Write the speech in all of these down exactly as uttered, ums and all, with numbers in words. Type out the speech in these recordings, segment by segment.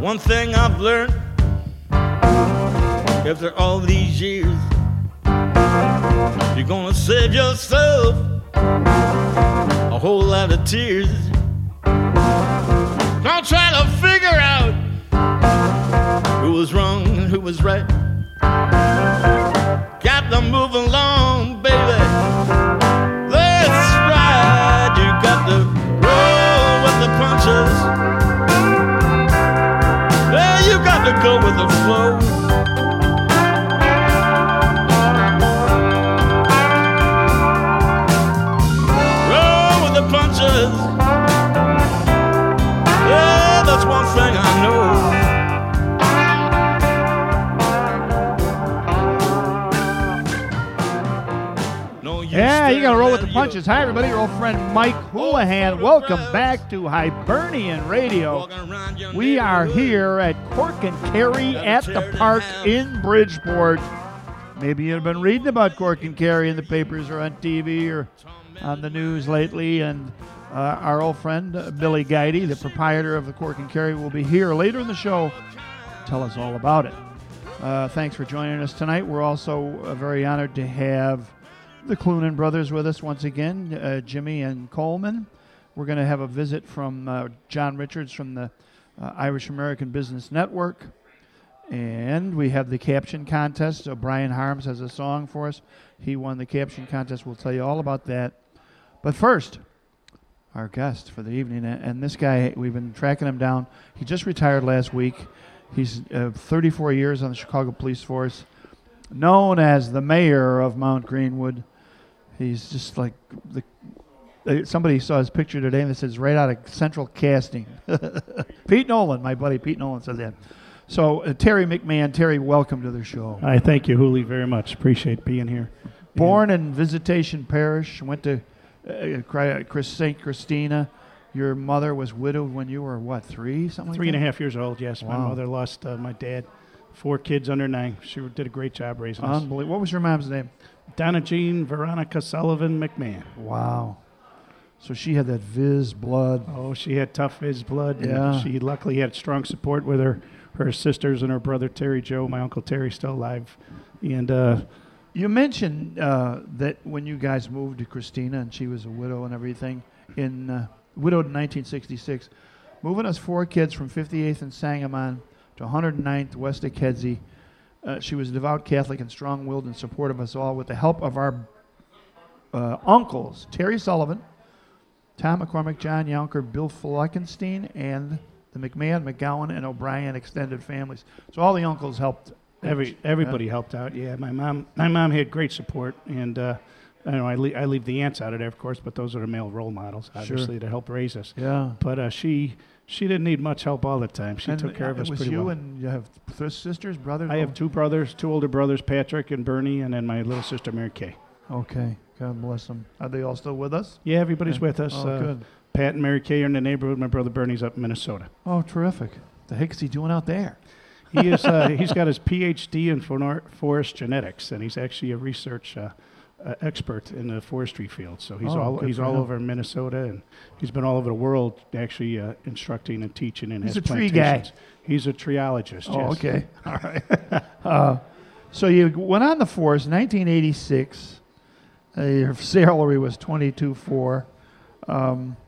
One thing I've learned after all these years, you're gonna save yourself a whole lot of tears. Don't try to figure out who was wrong and who was right. Got to move along, baby. That's right. You got to roll with the punches. Yeah, you got to go with the flow. Roll with the punches. Yeah, that's one thing I know. Yeah, you gotta roll with the punches. Hi, everybody. Your old friend Mike Houlihan. Welcome back to Hibernian Radio. We are here at Cork and Kerry at the park in Bridgeport. Maybe you've been reading about Cork and Kerry in the papers or on T V or on the news lately. And uh, our old friend uh, Billy Guidey, the proprietor of the Cork and Kerry, will be here later in the show to tell us all about it. Uh, thanks for joining us tonight. We're also uh, very honored to have the Clunan brothers with us once again, uh, Jimmy and Coleman. We're going to have a visit from uh, John Richards from the uh, Irish American Business Network. And we have the caption contest. So Brian Harms has a song for us. He won the caption contest. We'll tell you all about that. But first, our guest for the evening. And this guy, we've been tracking him down. He just retired last week. He's uh, thirty-four years on the Chicago Police Force, known as the mayor of Mount Greenwood. He's just like the. Uh, somebody saw his picture today and it says right out of Central Casting. Pete Nolan, my buddy Pete Nolan said that. So uh, Terry McMahon, Terry, welcome to the show. I thank you, Hooli, very much. Appreciate being here. Born in Visitation Parish, went to uh, Chris Saint Christina. Your mother was widowed when you were what, three, something like Three that? and a half years old. Yes, Wow. my mother lost uh, my dad. Four kids under nine. She did a great job raising us. Unbelievable. What was your mom's name? Donna Jean Veronica Sullivan McMahon. Wow. So she had that Viz blood. Oh, she had tough Viz blood. and Yeah. She luckily had strong support with her, her sisters and her brother Terry Joe. My uncle Terry still alive. And uh, You mentioned uh, that when you guys moved to Christina and she was a widow and everything, in uh, widowed in nineteen sixty-six, moving us four kids from fifty-eighth and Sangamon to one hundred ninth West of Kedzie. Uh, she was a devout Catholic and strong-willed and supportive of us all with the help of our uh, uncles, Terry Sullivan, Tom McCormick, John Yonker, Bill Fleckenstein, and the McMahon, McGowan, and O'Brien extended families. So all the uncles helped. every everybody helped out. Yeah, my mom my mom had great support. And uh, I know I, le- I leave the aunts out of there, of course, but those are the male role models, obviously, Sure. to help raise us. Yeah. But uh, she she didn't need much help all the time. She And took care of it us was pretty you well. and you have th- sisters, brothers? I have two brothers, two older brothers, Patrick and Bernie, and then my little sister, Mary Kay. Okay. God bless them. Are they all still with us? Yeah, everybody's Yeah. with us. Oh, uh, good. Pat and Mary Kay are in the neighborhood. My brother Bernie's up in Minnesota. Oh, terrific. The heck's he doing out there? He is. Uh, he's got his P H D in for- forest genetics, and he's actually a research uh, uh, expert in the forestry field. So he's Oh, all good he's for all him. over Minnesota, and he's been all over the world, actually uh, instructing and teaching. And He's has a tree guy. plantations. He's a treologist. Oh, yes. okay. All right. uh, so you went on the force, nineteen eighty-six. Uh, your salary was twenty-two four. Um,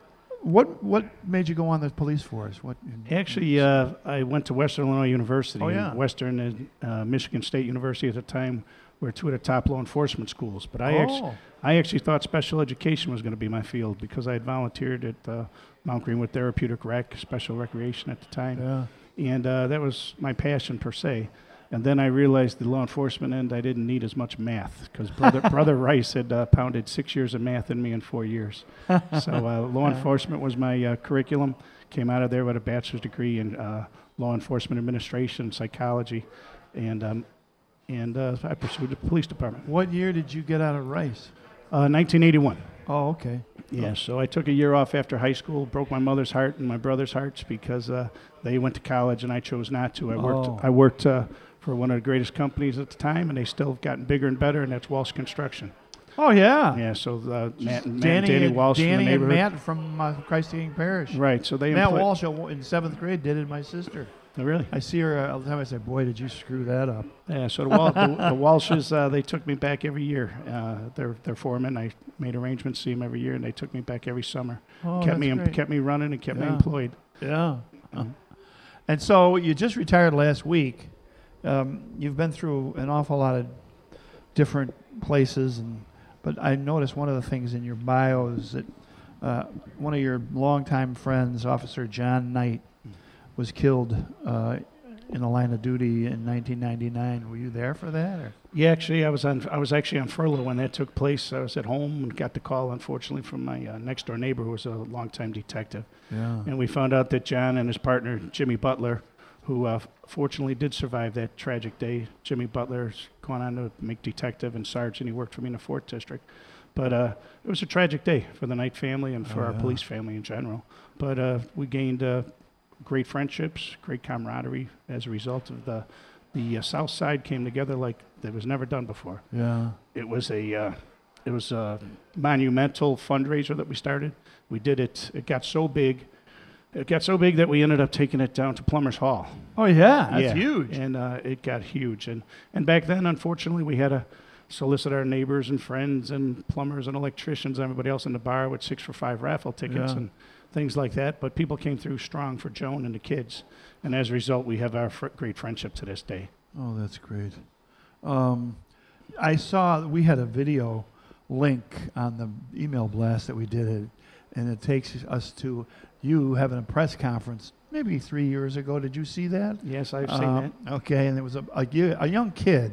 what what made you go on the police force? What? Actually, uh, I went to Western Illinois University. Oh, yeah. Western and uh, Michigan State University at the time were two of the top law enforcement schools. But I, act- Oh. I actually thought special education was going to be my field because I had volunteered at uh, Mount Greenwood Therapeutic Rec, Special Recreation at the time. Yeah. And uh, that was my passion per se. And then I realized the law enforcement end, I didn't need as much math because brother, brother Rice had uh, pounded six years of math in me in four years. So uh, law enforcement was my uh, curriculum. Came out of there with a bachelor's degree in uh, law enforcement administration, psychology, and um, and uh, I pursued the police department. What year did you get out of Rice? Uh, nineteen eighty-one. Oh, okay. Yeah, so I took a year off after high school, broke my mother's heart and my brother's hearts because uh, they went to college and I chose not to. I worked. Oh. I worked uh, for one of the greatest companies at the time, and they still have gotten bigger and better, and that's Walsh Construction. Oh, yeah. Yeah, so uh, Matt, and, Matt Danny, and Danny Walsh Danny from the and neighborhood. Matt from uh, Christ King Parish. Right, so they Matt employ- Walsh uh, in seventh grade dated my sister. Oh, really? I see her uh, all the time. I say, boy, did you screw that up. Yeah, so the, Wal- the, the Walshes, uh, they took me back every year. Uh, they're, they're foremen. I made arrangements to see them every year, and they took me back every summer. Oh, kept that's me great. kept me running and kept me Yeah. employed. Yeah. Uh, and so you just retired last week. Um, you've been through an awful lot of different places, and but I noticed one of the things in your bio is that uh, one of your longtime friends, Officer John Knight, was killed uh, in the line of duty in nineteen ninety-nine. Were you there for that? Or? Yeah, actually, I was on. I was actually on furlough when that took place. I was at home and got the call, unfortunately, from my uh, next door neighbor, who was a longtime detective. Yeah. And we found out that John and his partner Jimmy Butler, who uh, fortunately did survive that tragic day. Jimmy Butler's gone on to make detective and sergeant. He worked for me in the fourth District. But uh, it was a tragic day for the Knight family and for Oh, our yeah. police family in general. But uh, we gained uh, great friendships, great camaraderie as a result of the the uh, South Side came together like that was never done before. Yeah. It was a uh, it was a monumental fundraiser that we started. We did it. It got so big. It got so big that we ended up taking it down to Plumbers Hall. Oh, yeah. That's Yeah, huge. And uh, it got huge. And and back then, unfortunately, we had to solicit our neighbors and friends and plumbers and electricians and everybody else in the bar with six for five raffle tickets Yeah. and things like that. But people came through strong for Joan and the kids. And as a result, we have our fr- great friendship to this day. Oh, that's great. Um, I saw we had a video link on the email blast that we did, it, and it takes us to you having a press conference maybe three years ago. Did you see that? Yes, I've seen Um, that. Okay, and there was a, a, y- a young kid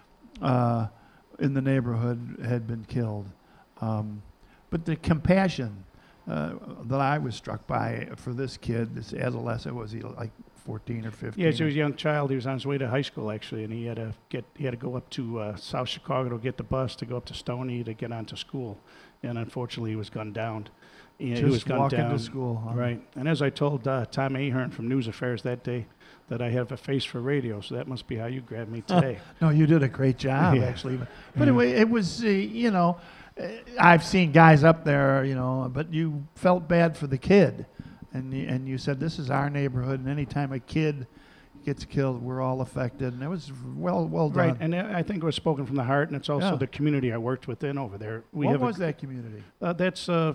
uh, in the neighborhood had been killed. Um, but the compassion uh, that I was struck by for this kid, this adolescent, was he like fourteen or fifteen? Yes, he was a young child. He was on his way to high school actually, and he had to get he had to go up to uh, South Chicago to get the bus to go up to Stony to get onto school, and unfortunately he was gunned down. Yeah, Just he was gunned walking down. to school. Huh? Right. And as I told uh, Tom Ahern from News Affairs that day, that I have a face for radio, so that must be how you grabbed me today. No, you did a great job, Yeah. actually. But Yeah. anyway, it was, uh, you know, uh, I've seen guys up there, you know, but you felt bad for the kid. And, y- and you said, this is our neighborhood, and anytime a kid gets killed, we're all affected. And it was well well done. Right. And uh, I think it was spoken from the heart, and it's also Yeah. the community I worked within over there. We what have a- was that community? Uh, that's uh,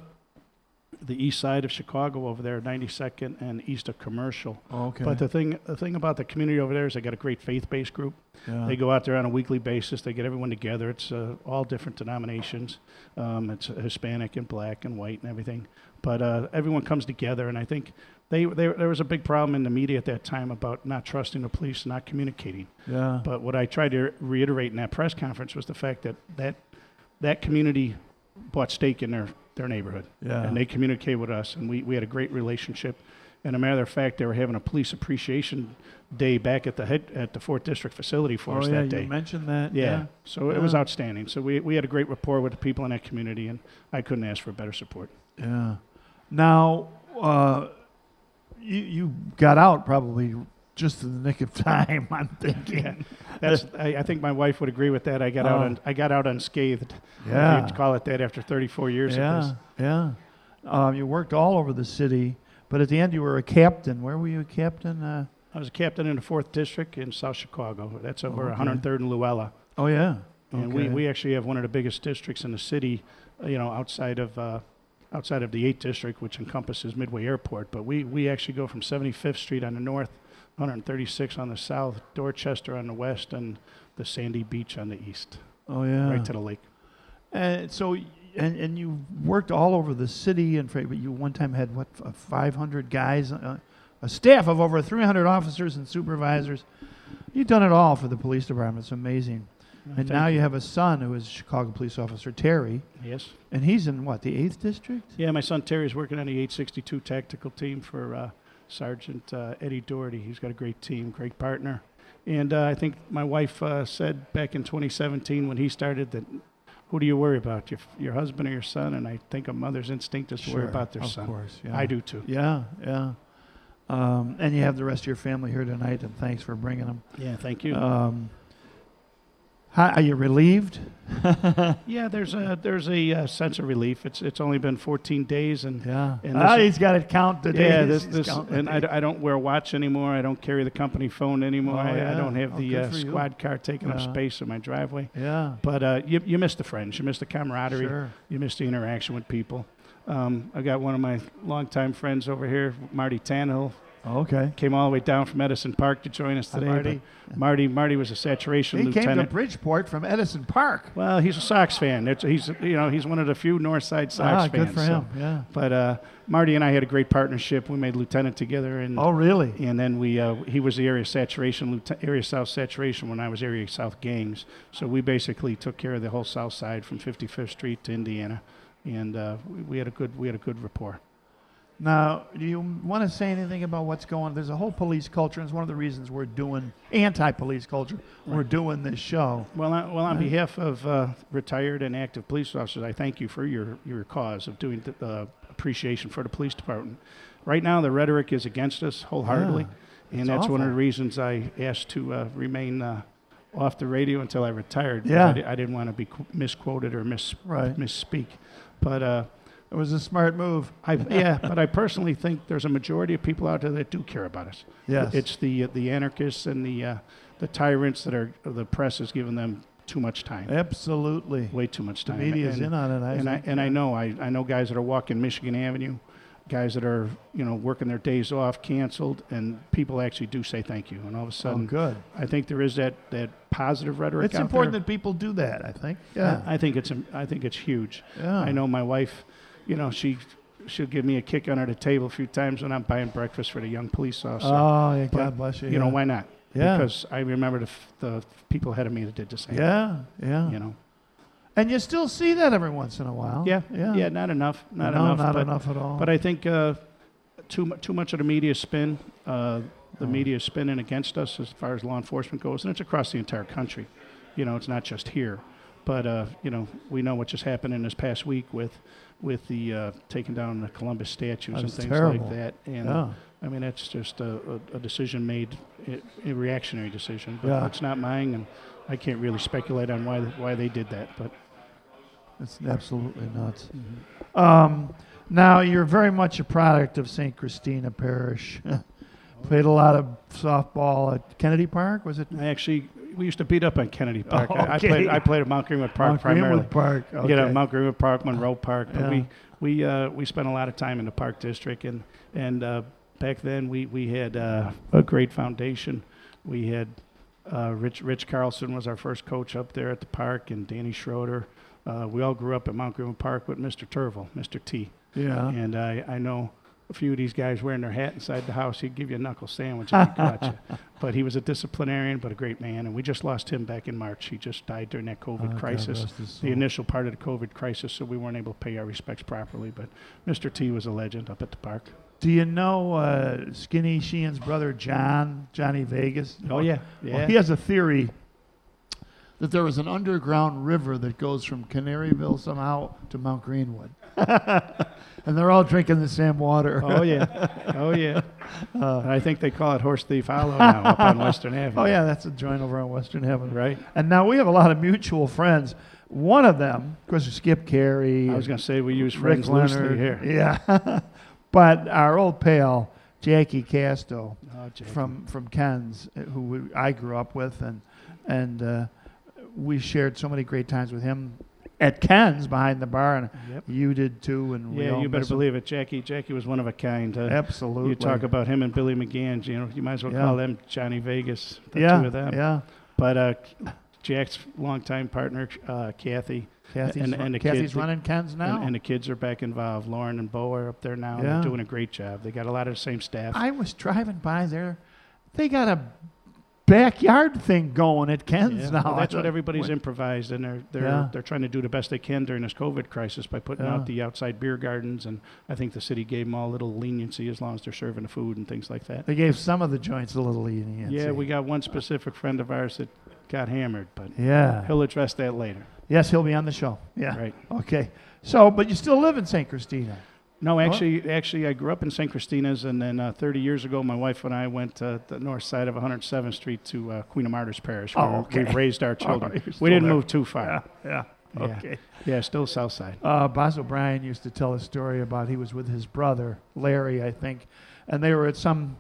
the east side of Chicago over there, ninety-second and east of Commercial. Oh, okay. But the thing, the thing about the community over there is they got a great faith-based group. yeah. They go out there on a weekly basis. They get everyone together. It's uh, all different denominations. Um, it's Hispanic and black and white and everything. But uh, everyone comes together, and I think they, they there was a big problem in the media at that time about not trusting the police, not communicating. yeah. But what I tried to reiterate in that press conference was the fact that that, that community bought stake in their, their neighborhood. Yeah. And they communicated with us, and we, we had a great relationship. And a matter of fact, they were having a police appreciation day back at the head, at the fourth District facility for oh, us yeah, that day. you mentioned that. Yeah. So it was Yeah. outstanding. So we, we had a great rapport with the people in that community, and I couldn't ask for better support. Yeah. Now, uh, you you got out probably just in the nick of time. I'm thinking. Yeah. That's, I, I think my wife would agree with that. I got Oh. out un, I got out unscathed. Yeah. If you'd call it that after thirty-four years yeah. of this. Yeah. Um, you worked all over the city, but at the end you were a captain. Where were you a captain? Uh, I was a captain in the fourth District in South Chicago. That's over Okay. one hundred third and Luella. oh yeah. And okay. we, we actually have one of the biggest districts in the city, uh, you know, outside of uh, outside of the eighth District, which encompasses Midway Airport. But we, we actually go from seventy-fifth Street on the north, one hundred thirty-six on the south, Dorchester on the west, and the Sandy Beach on the east, oh yeah. right to the lake. And so, y- and and you worked all over the city, and for, but you one time had what f- five hundred guys, uh, a staff of over three hundred officers and supervisors. You've done it all for the police department. It's amazing. And Thank now you have a son who is Chicago police officer Terry, Yes. and he's in what, the eighth district? Yeah, my son Terry's working on the eight sixty-two tactical team for uh, Sergeant uh, Eddie Doherty. He's got a great team, great partner. And uh, I think my wife uh, said back in twenty seventeen when he started that, who do you worry about, your, your husband or your son? And I think a mother's instinct is to worry about their of son. course. Yeah. I do too. Yeah, yeah. Um, and you have the rest of your family here tonight, and thanks for bringing them. Yeah, thank you. Um, How, are you relieved? Yeah, there's a there's a uh, sense of relief. It's it's only been fourteen days, and Yeah. and Ah, this- he's got it counted. yeah, He's- this he's this counting and the I, days. d- I don't wear a watch anymore. I don't carry the company phone anymore. Oh, I, I yeah. don't have Oh, the good uh, for you. squad car taking up Yeah. space in my driveway. Yeah. But uh, you you miss the friends, you miss the camaraderie, Sure. you miss the interaction with people. Um, I got one of my longtime friends over here, Marty Tannehill. Okay. Came all the way down from Edison Park to join us Hi, today. Marty. but Marty, Marty was a saturation He came lieutenant. to Bridgeport from Edison Park. Well, he's a Sox fan. It's, he's you know he's one of the few North Side Sox Ah, fans. good for so- him. Yeah. But uh, Marty and I had a great partnership. We made lieutenant together, and Oh, really? and then we uh, he was the area saturation lieutenant, area South saturation when I was area South gangs. So we basically took care of the whole South Side from fifty-fifth Street to Indiana, and uh, we, we had a good we had a good rapport. Now, do you want to say anything about what's going on? There's a whole police culture, and it's one of the reasons we're doing anti-police culture. We're doing this show. Well, I, well, on Right. behalf of uh, retired and active police officers, I thank you for your, your cause of doing the uh, appreciation for the police department. Right now, the rhetoric is against us wholeheartedly, Yeah, and it's that's one of awful. the reasons I asked to uh, remain uh, off the radio until I retired. 'cause Yeah. I, di- I didn't want to be qu- misquoted or mis- Right. misspeak. But uh, It was a smart move. I, yeah, but I personally think there's a majority of people out there that do care about us. Yes. It's the the anarchists and the uh, the tyrants that are the press is giving them too much time. Absolutely. Way too much The time. media's and, in on it, I and I think. and I know I, I know guys that are walking Michigan Avenue, guys that are you know working their days off canceled, and people actually do say thank you. And all of a Oh, sudden, good. I think there is that, that positive rhetoric. It's out important there. that people do that, I think. I, Yeah. I think it's im- I think it's huge. Yeah. I know my wife, you know she she'll give me a kick under the table a few times when I'm buying breakfast for the young police officer. Oh, yeah, But, God bless you. You know yeah. why not? Yeah. Because I remember the f- the people ahead of me that did the same. Yeah, yeah. You know. And you still see that every once in a while. Yeah. Yeah. Yeah. Not enough. Not no, enough. not but, enough at all. But I think uh, too mu- too much of the media spin. Uh, the Oh. media is spinning against us as far as law enforcement goes, and it's across the entire country. You know, it's not just here. But uh, you know, we know what just happened in this past week with with the uh, taking down the Columbus statues That and was things terrible. like that. And Yeah. I mean, that's just a, a, a decision made, a, a reactionary decision. But Yeah. it's not mine, and I can't really speculate on why th- why they did that. But It's absolutely nuts. Um, now, you're very much a product of Saint Christina Parish. Played a lot of softball at Kennedy Park, was it? I actually, we used to beat up on Kennedy Park. Oh, I, I okay. played I played at Mount Greenwood Park Mount primarily. Greenwood Park. Okay. You know, Mount Greenwood Park, Monroe Park. But Yeah. we we uh, we spent a lot of time in the Park District, and and uh, back then we we had uh, a great foundation. We had uh, Rich Rich Carlson was our first coach up there at the park, and Danny Schroeder. Uh, we all grew up at Mount Greenwood Park with Mister Turville, Mister T. Yeah. And I, I know a few of these guys wearing their hat inside the house, he'd give you a knuckle sandwich if he caught you. But he was a disciplinarian, but a great man. And we just lost him back in March. He just died during that COVID Oh, God crisis, rest his the soul. initial part of the COVID crisis, so we weren't able to pay our respects properly. But Mister T was a legend up at the park. Do you know uh, Skinny Sheehan's brother, John, Johnny Vegas? Oh, yeah. Well, Yeah. he has a theory that there was an underground river that goes from Canaryville somehow to Mount Greenwood. And they're all drinking the same water. Oh, yeah. Oh, yeah. Uh, I think they call it Horse Thief Hollow now up on Western Avenue. Oh, yeah, that's a joint over on Western Avenue. Right. And now we have a lot of mutual friends. One of them, of course, is Skip Carey. I was going to say we use Rick friends loosely Leonard. here. Yeah. But our old pal, Jackie Casto, Oh, Jackie. from from Ken's, uh, who we, I grew up with, and and uh, we shared so many great times with him at Ken's behind the bar, and Yep. you did too. And we Yeah, all you better miss him. believe it. Jackie Jackie was one of a kind. Uh, Absolutely. You talk about him and Billy McGann, you know, you might as well Yeah. call them Johnny Vegas, the yeah, two of them. yeah. But uh, Jack's longtime partner, uh, Kathy, Kathy's, And- run- and the Kathy's kids- running Ken's now. and, and the kids are back involved. Lauren and Bo are up there now. Yeah. They're doing a great job. They got a lot of the same staff. I was driving by there. They got a backyard thing going at Ken's Yeah, now. well, that's I what thought, everybody's what- improvised, and they're they're Yeah. they're trying to do the best they can during this COVID crisis by putting Yeah. out the outside beer gardens. And I think the city gave them all a little leniency as long as they're serving the food and things like that. They gave some of the joints a little leniency. Yeah, we got one specific friend of ours that got hammered, but Yeah. he'll address that later. Yes, he'll be on the show. Yeah. Right. Okay. So, but you still live in Saint Christina. No, actually, actually, I grew up in Saint Christina's, and then uh, thirty years ago, my wife and I went to the north side of one hundred seventh Street to uh, Queen of Martyrs Parish, where Oh, okay. we raised our children. Oh, you're we still didn't there. move too far. Yeah, yeah. Yeah. Okay. Yeah, still south side. Uh, Boz O'Brien used to tell a story about he was with his brother, Larry, I think, and they were at some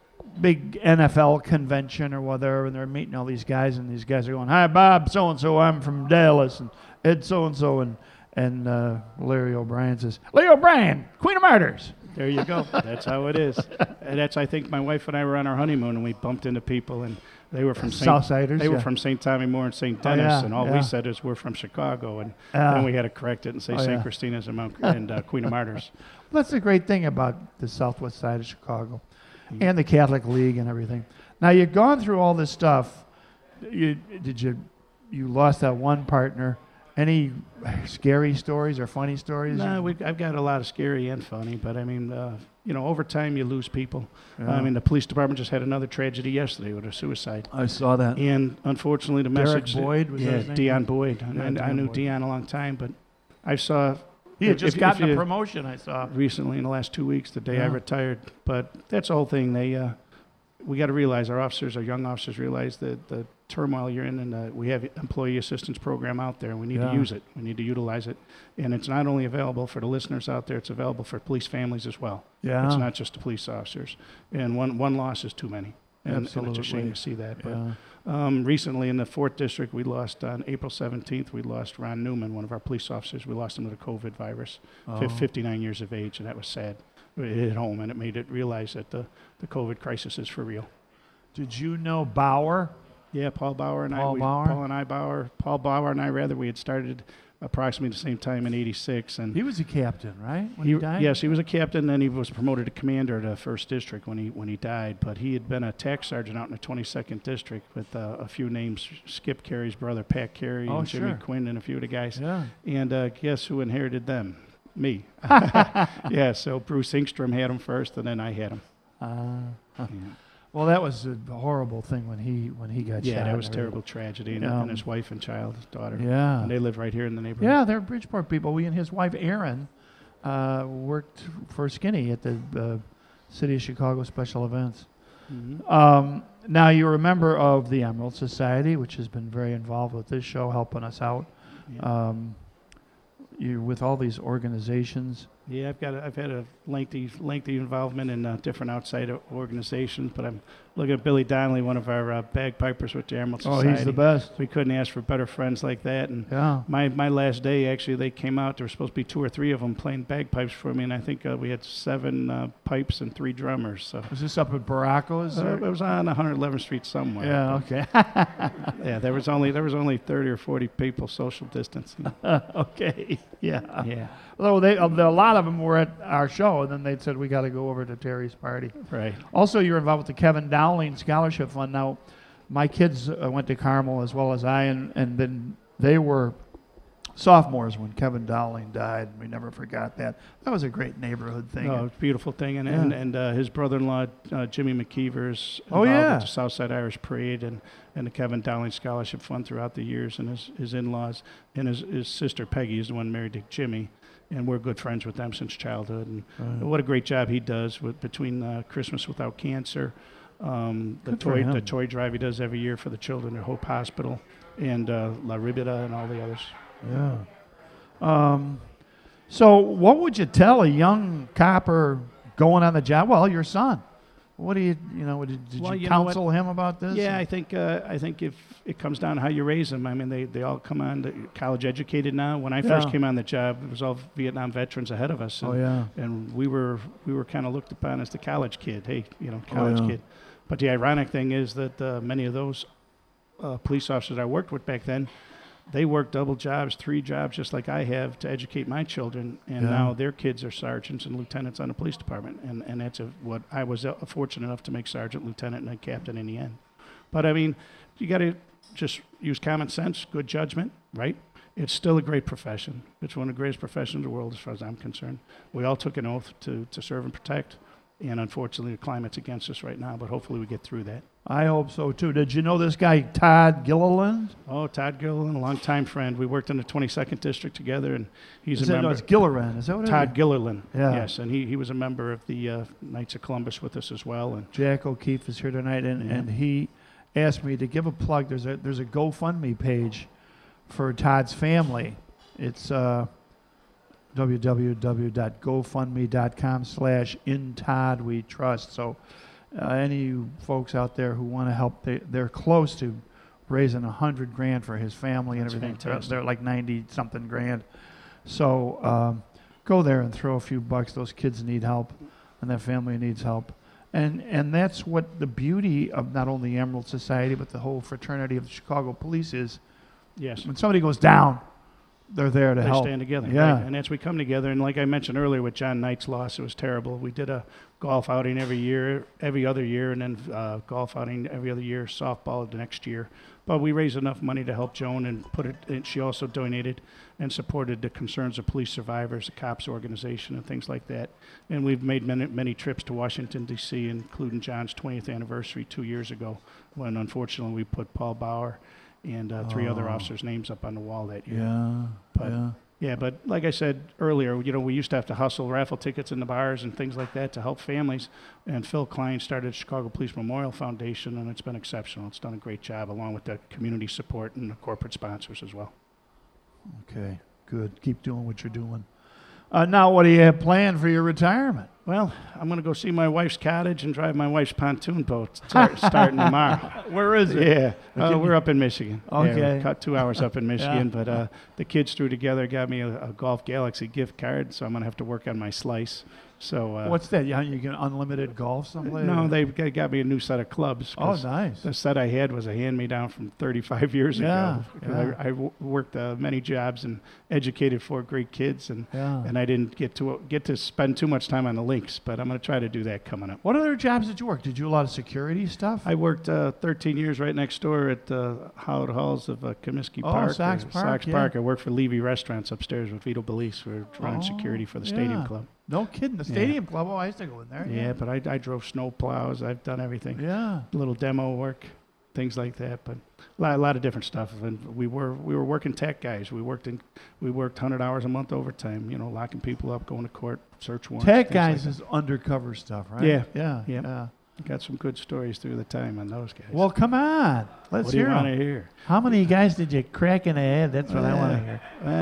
big N F L convention or whatever, and they're meeting all these guys, and these guys are going, "Hi, Bob, so-and-so, I'm from Dallas," and Ed so-and-so, and, and uh, Larry O'Brien says, "Larry O'Brien, Queen of Martyrs." There you go. That's how it is. And that's, I think, my wife and I were on our honeymoon, and we bumped into people, and they were from Saint Southsiders, They were yeah. from Saint Tommy Moore and Saint Oh, Denis, yeah, and all yeah. we said is we're from Chicago, and Yeah. then we had to correct it and say Oh, Saint yeah. Christina's and, Mount, and uh, Queen of Martyrs. That's the great thing about the southwest side of Chicago and the Catholic League and everything. Now, you've gone through all this stuff. You, did you, you lost that one partner. Any scary stories or funny stories? No, we, I've got a lot of scary and funny, but I mean, uh, you know, over time you lose people. Yeah. I mean, the police department just had another tragedy yesterday with a suicide. I saw that. And unfortunately, the Derek message. Boyd, was that yeah, his name? Dion Boyd. And Yeah, I, I Dion knew Boyd. Dion a long time, but I saw. He had if- just if- gotten if a you- promotion, I saw. recently in the last two weeks, the day I Yeah. retired. But that's the whole thing. They, uh, we got to realize, our officers, our young officers, realize that the turmoil you're in, and uh, we have employee assistance program out there, and we need Yeah. to use it. We need to utilize it, and it's not only available for the listeners out there; it's available for police families as well. Yeah. It's not just the police officers, and one one loss is too many. And, and it's a Absolutely. shame to see that. But Yeah. um, recently, in the fourth District, we lost on April seventeenth. We lost Ron Newman, one of our police officers. We lost him to the COVID virus, fif- Oh. fifty-nine years of age, and that was sad. It hit home, and it made it realize that the, the COVID crisis is for real. Did you know Bauer? Yeah, Paul Bauer and I. Paul we, Bauer? Paul and I Bauer. Paul Bauer and I, rather, we had started approximately the same time in eighty-six, and He was a captain, right? When he, died? yes, he was a captain. Then he was promoted to commander to first district when he when he died. But he had been a tax sergeant out in the twenty-second district with uh, a few names: Skip Carey's brother, Pat Carey, Oh, and Jimmy sure. Quinn, and a few of the guys. Yeah. And uh, guess who inherited them? Me. Yeah. So Bruce Ingstrom had him first, and then I had him. Uh, Yeah. well, that was a horrible thing when he when he got Yeah, shot. that was and terrible tragedy, and, Yeah. and his wife and child, his daughter. everything. Yeah. And they live right here in the neighborhood. Yeah, they're Bridgeport people. We and his wife Erin uh, worked for Skinny at the uh, City of Chicago Special Events. Mhm. Um, now you're a member of the Emerald Society, which has been very involved with this show, helping us out. Yeah. Um, you're with all these organizations. Yeah, I've got a, I've had a lengthy lengthy involvement in uh, different outside o- organizations, but I'm looking at Billy Donnelly, one of our uh, bagpipers with the Emerald Oh, Society. he's the best. We couldn't ask for better friends like that. And Yeah. my my last day, actually, they came out. There were supposed to be two or three of them playing bagpipes for me, and I think uh, we had seven uh, pipes and three drummers. So Was this up at Baracos? uh, or- it was on one hundred eleventh Street somewhere. yeah. Okay. Yeah, there was only there was only thirty or forty people social distancing. okay. Yeah. Yeah, Although they, a lot of them were at our show, and then they said we got to go over to Terry's party. right. Also, you're involved with the Kevin Dowling Scholarship Fund. Now, my kids uh, went to Carmel as well as I, and, and then they were sophomores when Kevin Dowling died. We never forgot that. That was a great neighborhood thing. No, it's a beautiful thing, and and, Yeah. and uh, his brother-in-law uh, Jimmy McKeever's Oh, involved yeah. with the Southside Irish Parade and, and the Kevin Dowling Scholarship Fund throughout the years, and his, his in-laws and his, his sister Peggy is the one married to Jimmy, and we're good friends with them since childhood. And Right. what a great job he does with between uh, Christmas Without Cancer, um, the Good for toy him. the toy drive he does every year for the children at Hope Hospital, and uh, La Ribita and all the others. Yeah. Um, so, what would you tell a young copper going on the job? Well, your son. What do you, you know, did, did Well, you you know what? counsel him about this? Yeah, I think uh, I think if it comes down to how you raise them, I mean, they, they all come on to college educated now. When I first Yeah. came on the job, it was all Vietnam veterans ahead of us, and, Oh, yeah. and we were we were kind of looked upon as the college kid. Hey, you know, college yeah. kid. But the ironic thing is that uh, many of those uh, police officers I worked with back then, they worked double jobs, three jobs, just like I have to educate my children, and Yeah. now their kids are sergeants and lieutenants on the police department, and and that's a, what I was uh, fortunate enough to make sergeant, lieutenant, and then captain in the end. But I mean, you got to just use common sense, good judgment, right? It's still a great profession. It's one of the greatest professions in the world, as far as I'm concerned. We all took an oath to to serve and protect, and unfortunately, the climate's against us right now. But hopefully, we get through that. I hope so, too. Did you know this guy, Todd Gilliland? Oh, Todd Gilliland, a longtime friend. We worked in the twenty-second District together, and he's Is a that, member. no, it's Gilliland. Is that what Todd it is? Gilliland, Yeah. yes, and he, he was a member of the uh, Knights of Columbus with us as well. And Jack O'Keefe is here tonight, and, Yeah. and he asked me to give a plug. There's a there's a GoFundMe page for Todd's family. It's uh, www.gofundme.com slash in Todd we trust. So uh, any folks out there who want to help, they, they're close to raising a hundred grand for his family and That's everything. They're, fantastic. they're like ninety something grand. So um, go there and throw a few bucks. Those kids need help, and that family needs help. And and that's what the beauty of not only the Emerald Society, but the whole fraternity of the Chicago Police is. yes, When somebody goes down, they're there to they help. stand together. Yeah. Right? And as we come together, and like I mentioned earlier with John Knight's loss, it was terrible. We did a golf outing every year, every other year, and then uh, golf outing every other year, softball the next year. But we raised enough money to help Joan and put it, and she also donated and supported the Concerns of Police Survivors, the COPS organization, and things like that. And we've made many, many trips to Washington, D C, including John's twentieth anniversary two years ago, when unfortunately we put Paul Bauer and uh, three other Oh. officers' names up on the wall that year. Yeah, But- yeah. Yeah, but like I said earlier, you know, we used to have to hustle raffle tickets in the bars and things like that to help families. And Phil Klein started Chicago Police Memorial Foundation, and it's been exceptional. It's done a great job, along with the community support and the corporate sponsors as well. Okay, good. Keep doing what you're doing. Uh, now, what do you have planned for your retirement? Well, I'm going to go see my wife's cottage and drive my wife's pontoon boat start, starting tomorrow. Where is it? Yeah, uh, Can we're you- up in Michigan. Yeah, Okay. we cut two hours up in Michigan, Yeah. but uh, the kids threw together, got me a, a Golf Galaxy gift card, so I'm going to have to work on my slice. So uh, What's that? You, you get unlimited golf someplace? No, they got got me a new set of clubs. Oh, 'cause nice. The set I had was a hand-me-down from thirty-five years Yeah, ago. 'Cause yeah. I, I w- worked uh, many jobs and educated four great kids, and Yeah. and I didn't get to get to spend too much time on the links. But I'm going to try to do that coming up. What other jobs did you work? Did you do a lot of security stuff? I worked uh, thirteen years right next door at uh, Howard Halls of uh, Comiskey Oh, Park. Sox or Park, Sox yeah. Park. I worked for Levy Restaurants upstairs with Vito Belize. We were running Oh, security for the Stadium yeah. Club. No kidding. The Yeah. Stadium Club. Oh, I used to go in there. Yeah, but I, I drove snow plows. I've done everything. Yeah. A little demo work, things like that, but a lot, a lot of different stuff. And we were we were working tech guys. We worked in we worked one hundred hours a month overtime. You know, locking people up, going to court, search warrants. Tech things guys like is undercover stuff, right? Yeah. Yeah. Yeah. yeah. that. Got some good stories through the time on those guys. Well, come on. Let's what do you hear want 'em. to hear? How many guys did you crack in the head? That's what I want to hear.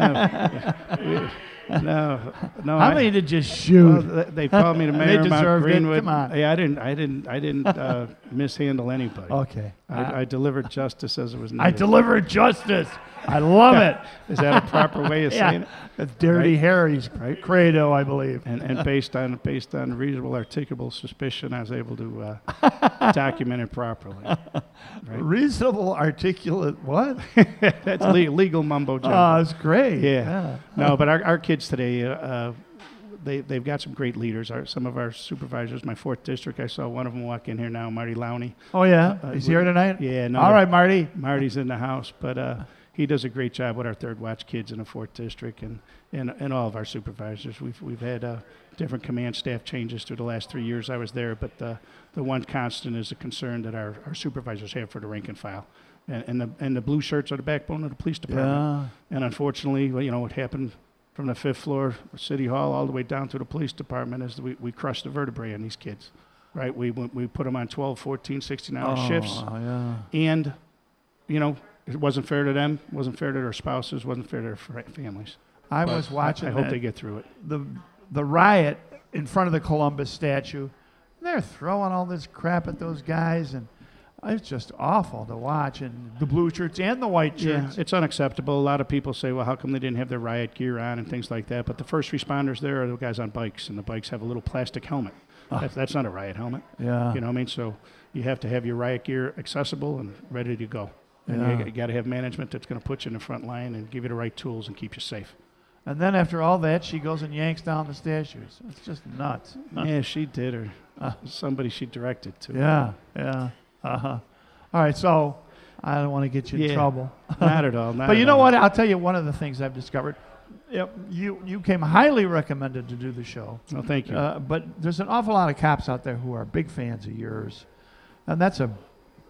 Uh, no, no. How I- many did you well, shoot? th- they called me to They Mayor Mount deserved it. Greenwood. Come on. Yeah, I didn't, I didn't, I didn't uh, mishandle anybody. Okay. I, I delivered justice as it was needed. I delivered justice. I love it. Is that a proper way of saying Yeah. it? That's Dirty Right. Harry's credo, I believe. And, and based on based on reasonable articulable suspicion, I was able to uh, document it properly. Right? Reasonable, articulate, what? That's le- legal mumbo jumbo. Oh, it's great. Yeah. No, but our, our kids today, uh, uh, they they've got some great leaders. Our, some of our supervisors, my fourth district, I saw one of them walk in here now, Marty Lowney. Oh, yeah? Uh, He's we- here tonight? Yeah, no. All right, Marty. Marty's in the house, but uh, he does a great job with our third watch kids in the fourth district and, and, and all of our supervisors. We've we've had uh, different command staff changes through the last three years I was there, but the the one constant is the concern that our, our supervisors have for the rank and file. And, and the and the blue shirts are the backbone of the police department. Yeah. And unfortunately, well, you know, what happened from the fifth floor of City Hall all the way down to the police department is that we, we crushed the vertebrae on these kids, right? We we we put them on twelve, fourteen, sixteen hour Oh, shifts. yeah. And, you know, it wasn't fair to them, wasn't fair to their spouses, wasn't fair to their fr- families. I But was watching I, I hope that- they get through it. the the riot in front of the Columbus statue. They're throwing all this crap at those guys, and it's just awful to watch. And the blue shirts and the white Yeah, shirts. it's unacceptable. A lot of people say, well, how come they didn't have their riot gear on and things like that? But the first responders there are the guys on bikes, and the bikes have a little plastic helmet. That's, that's not a riot helmet. Yeah. You know what I mean? So you have to have your riot gear accessible and ready to go. And Yeah. you, you got to have management that's going to put you in the front line and give you the right tools and keep you safe. And then after all that, she goes and yanks down the statues. It's just nuts. Yeah, she did, or Uh. somebody she directed to. Yeah, yeah. Uh-huh. All right, so I don't want to get you in Yeah. trouble. Not at all. Not But you at know all. what? I'll tell you one of the things I've discovered. Yep, you, you came highly recommended to do the show. Well, thank you. Uh, but there's an awful lot of cops out there who are big fans of yours. And that's a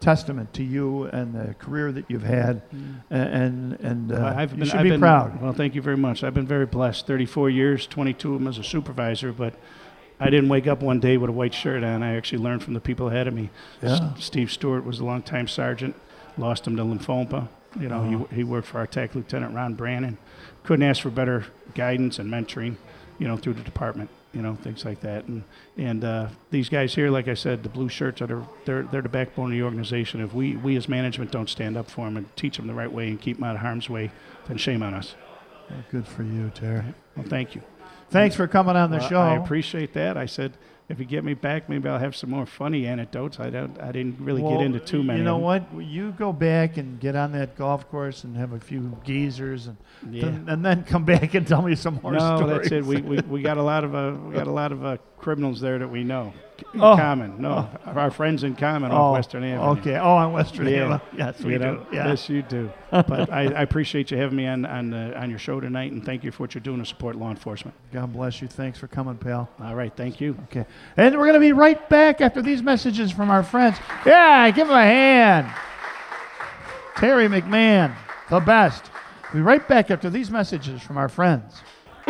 testament to you and the career that you've had, mm. and and uh, I've you been, should I've be been, proud. Well, thank you very much. I've been very blessed. thirty-four years, twenty-two of them as a supervisor, but I didn't wake up one day with a white shirt on. I actually learned from the people ahead of me. Yeah. S- Steve Stewart was a longtime sergeant, lost him to lymphoma. You know, uh-huh. he he worked for our tech lieutenant, Ron Brannon. Couldn't ask for better guidance and mentoring, you know, through the department. You know, things like that. And and uh, these guys here, like I said, the blue shirts, are the, they're, they're the backbone of the organization. If we, we as management don't stand up for them and teach them the right way and keep them out of harm's way, then shame on us. Well, good for you, Terry. Well, thank you. Thanks for coming on the well, show. I appreciate that. I said, if you get me back, maybe I'll have some more funny anecdotes. I don't. I didn't really well, get into too many. You know of them. what? You go back and get on that golf course and have a few geezers, and Yeah. then, and then come back and tell me some more no, stories. that's it. We, we we got a lot of uh, we got a lot of uh, criminals there that we know in Oh. common. No, Oh. our friends in common oh, off Western Avenue. Okay. Oh, on Western Yeah. Avenue. Yes, we you do. know, Yeah. Yes, you do. But I, I appreciate you having me on on, uh, on your show tonight, and thank you for what you're doing to support law enforcement. God bless you. Thanks for coming, pal. All right, thank you. Okay. And we're going to be right back after these messages from our friends. Yeah, give him a hand. Terry McMahon, the best. We'll be right back after these messages from our friends.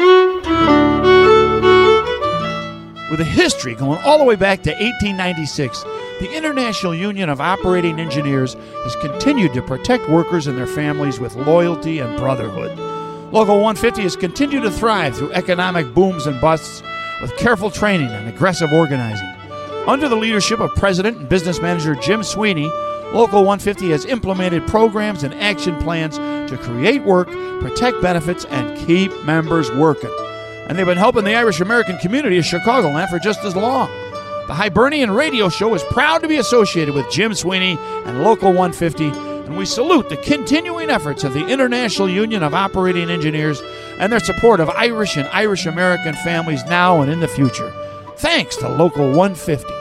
With a history going all the way back to eighteen ninety-six, the International Union of Operating Engineers has continued to protect workers and their families with loyalty and brotherhood. Local one fifty has continued to thrive through economic booms and busts with careful training and aggressive organizing. Under the leadership of President and Business Manager Jim Sweeney, Local one fifty has implemented programs and action plans to create work, protect benefits, and keep members working. And they've been helping the Irish American community of Chicagoland for just as long. The Hibernian Radio Show is proud to be associated with Jim Sweeney and Local one fifty, and we salute the continuing efforts of the International Union of Operating Engineers and their support of Irish and Irish American families now and in the future. Thanks to Local one fifty.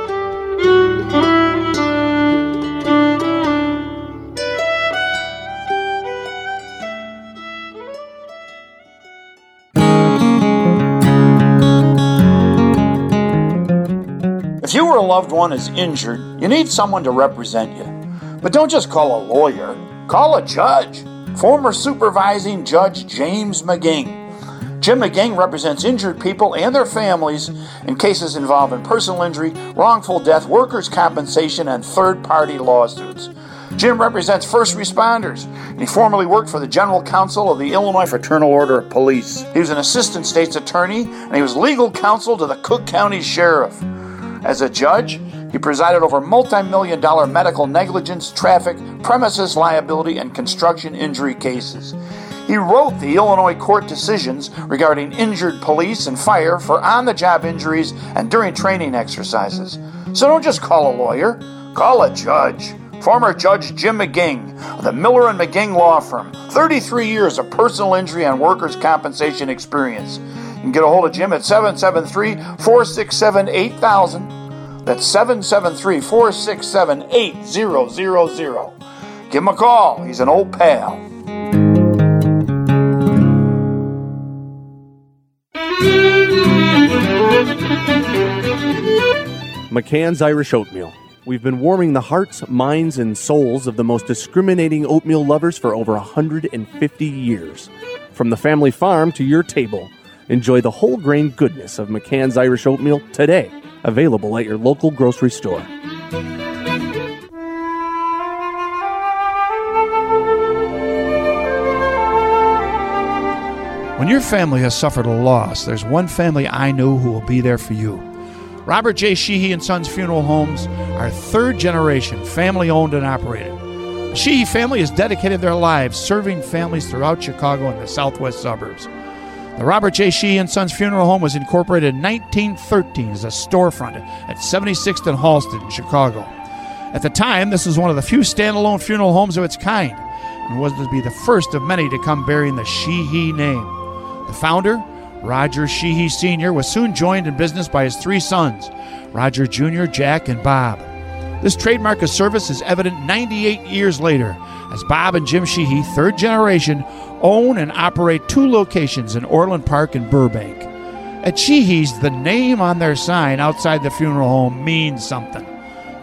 If you or a loved one is injured, you need someone to represent you. But don't just call a lawyer, call a judge. Former supervising Judge James McGing. Jim McGing represents injured people and their families in cases involving personal injury, wrongful death, workers' compensation, and third-party lawsuits. Jim represents first responders, and he formerly worked for the General Counsel of the Illinois Fraternal Order of Police. He was an assistant state's attorney, and he was legal counsel to the Cook County Sheriff. As a judge, he presided over multi-million dollar medical negligence, traffic, premises liability, and construction injury cases. He wrote the Illinois court decisions regarding injured police and fire for on-the-job injuries and during training exercises. So don't just call a lawyer, call a judge. Former Judge Jim McGing of the Miller and McGing Law Firm. thirty-three years of personal injury and workers' compensation experience. You can get a hold of Jim at seven seven three, four six seven, eight thousand. That's seven seven three, four six seven, eight zero zero zero. Give him a call. He's an old pal. McCann's Irish Oatmeal. We've been warming the hearts, minds, and souls of the most discriminating oatmeal lovers for over one hundred fifty years. From the family farm to your table, enjoy the whole grain goodness of McCann's Irish Oatmeal today. Available at your local grocery store. When your family has suffered a loss, there's one family I know who will be there for you. Robert J. Sheehy and Sons Funeral Homes are third generation, family owned and operated. The Sheehy family has dedicated their lives serving families throughout Chicago and the southwest suburbs. The Robert J. Sheehy and Sons Funeral Home was incorporated in nineteen thirteen as a storefront at seventy-sixth and Halsted in Chicago. At the time, this was one of the few standalone funeral homes of its kind and was to be the first of many to come bearing the Sheehy name. The founder, Roger Sheehy Senior, was soon joined in business by his three sons, Roger Junior, Jack, and Bob. This trademark of service is evident ninety-eight years later, as Bob and Jim Sheehy, third generation, own and operate two locations in Orland Park and Burbank. At Sheehy's, the name on their sign outside the funeral home means something.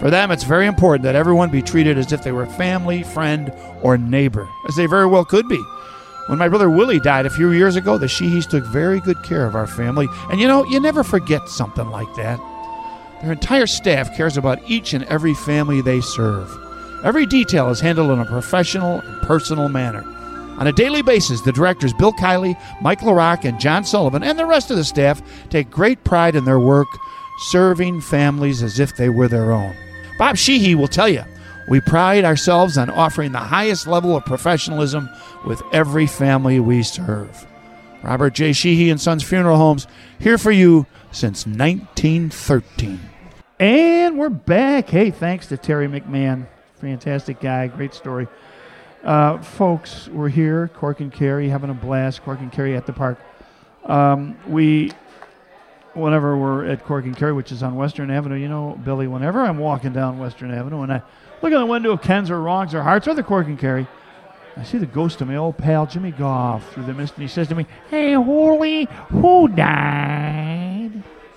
For them, it's very important that everyone be treated as if they were family, friend, or neighbor, as they very well could be. When my brother Willie died a few years ago, the Sheehees took very good care of our family. And you know, you never forget something like that. Their entire staff cares about each and every family they serve. Every detail is handled in a professional and personal manner. On a daily basis, the directors Bill Kiley, Mike LaRock, and John Sullivan, and the rest of the staff take great pride in their work, serving families as if they were their own. Bob Sheehy will tell you, we pride ourselves on offering the highest level of professionalism with every family we serve. Robert J. Sheehy and Sons Funeral Homes, here for you since nineteen thirteen. And we're back. Hey, thanks to Terry McMahon. Fantastic guy. Great story. Uh, folks, we're here, Cork and Kerry, having a blast. Cork and Kerry at the park. Um, we, whenever we're at Cork and Kerry, which is on Western Avenue, you know, Billy, whenever I'm walking down Western Avenue and I look in the window of Ken's or Wrongs or Hearts or the Cork and Kerry, I see the ghost of my old pal Jimmy Goff through the mist, and he says to me, "Hey, Holy, who died?"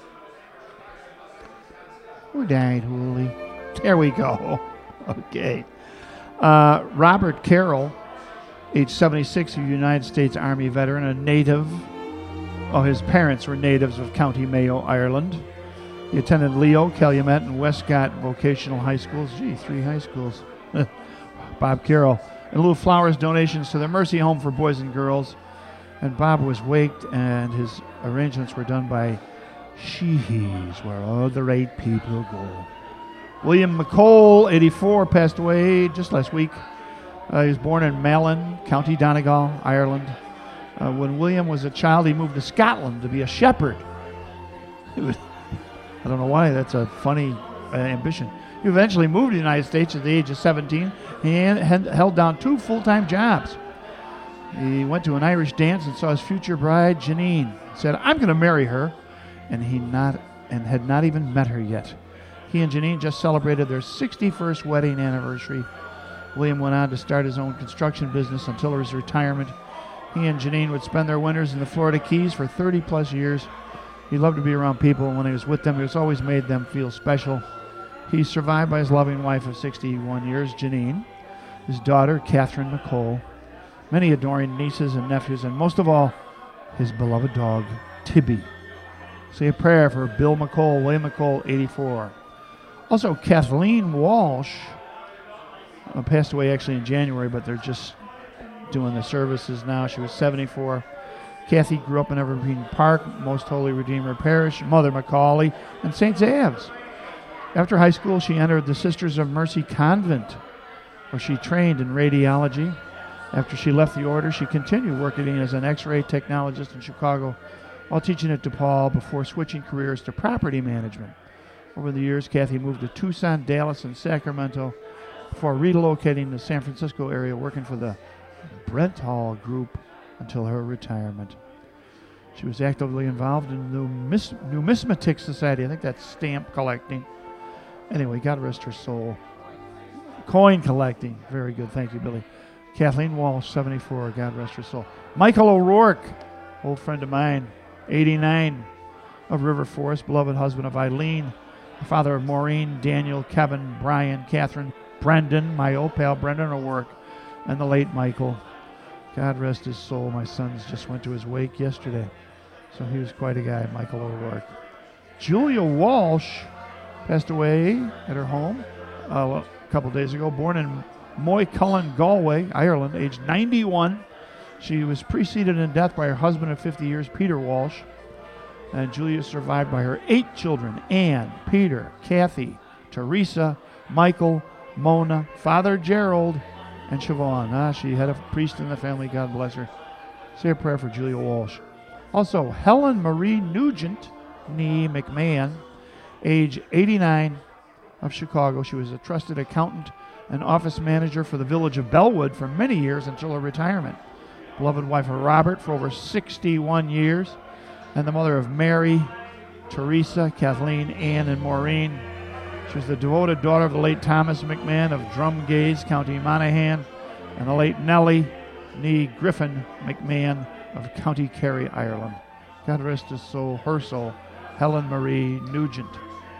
Who died, Holy? There we go. Okay. Uh, Robert Carroll, age seventy-six, a United States Army veteran, a native. Oh, his parents were natives of County Mayo, Ireland. He attended Leo, Calumet, and Westcott vocational high schools. Gee, three high schools. Bob Carroll. In lieu of flowers, donations to the Mercy Home for Boys and Girls. And Bob was waked, and his arrangements were done by Sheehy's, where all the right people go. William McColl, eighty-four, passed away just last week. Uh, he was born in Malin, County Donegal, Ireland. Uh, when William was a child, he moved to Scotland to be a shepherd. It was, I don't know why, that's a funny uh, ambition. He eventually moved to the United States at the age of seventeen. He had held down two full-time jobs. He went to an Irish dance and saw his future bride, Janine. Said, "I'm going to marry her," and he not and had not even met her yet. He and Janine just celebrated their sixty-first wedding anniversary. William went on to start his own construction business until his retirement. He and Janine would spend their winters in the Florida Keys for thirty-plus years. He loved to be around people, and when he was with them, he was always made them feel special. He's survived by his loving wife of sixty-one years, Janine, his daughter, Catherine McColl, many adoring nieces and nephews, and most of all, his beloved dog, Tibby. Say a prayer for Bill McColl, William McColl, eighty-four. Also, Kathleen Walsh uh, passed away actually in January, but they're just doing the services now. She was seventy-four. Kathy grew up in Evergreen Park, Most Holy Redeemer Parish, Mother Macaulay, and Saint Zave's. After high school, she entered the Sisters of Mercy Convent, where she trained in radiology. After she left the order, she continued working as an X-ray technologist in Chicago while teaching at DePaul before switching careers to property management. Over the years, Kathy moved to Tucson, Dallas, and Sacramento before relocating to the San Francisco area, working for the Brent Hall Group until her retirement. She was actively involved in the Numis- Numismatic Society. I think that's stamp collecting. Anyway, God rest her soul. Coin collecting. Very good. Thank you, Billy. Kathleen Walsh, seventy-four. God rest her soul. Michael O'Rourke, old friend of mine, eighty-nine, of River Forest, beloved husband of Eileen, the father of Maureen, Daniel, Kevin, Brian, Catherine, Brendan, my old pal Brendan O'Rourke, and the late Michael. God rest his soul. My sons just went to his wake yesterday. So he was quite a guy, Michael O'Rourke. Julia Walsh passed away at her home uh, a couple days ago, born in Moycullen, Galway, Ireland, aged ninety-one. She was preceded in death by her husband of fifty years, Peter Walsh. And Julia survived by her eight children, Anne, Peter, Kathy, Teresa, Michael, Mona, Father Gerald, and Siobhan. Ah, she had a priest in the family. God bless her. Say a prayer for Julia Walsh. Also, Helen Marie Nugent, nee McMahon, age eighty-nine, of Chicago. She was a trusted accountant and office manager for the village of Bellwood for many years until her retirement. Beloved wife of Robert for over sixty-one years, and the mother of Mary, Teresa, Kathleen, Ann, and Maureen. She was the devoted daughter of the late Thomas McMahon of Drumgaze, County Monaghan, and the late Nellie Nee Griffin McMahon of County Kerry, Ireland. God rest his soul, her soul, Helen Marie Nugent.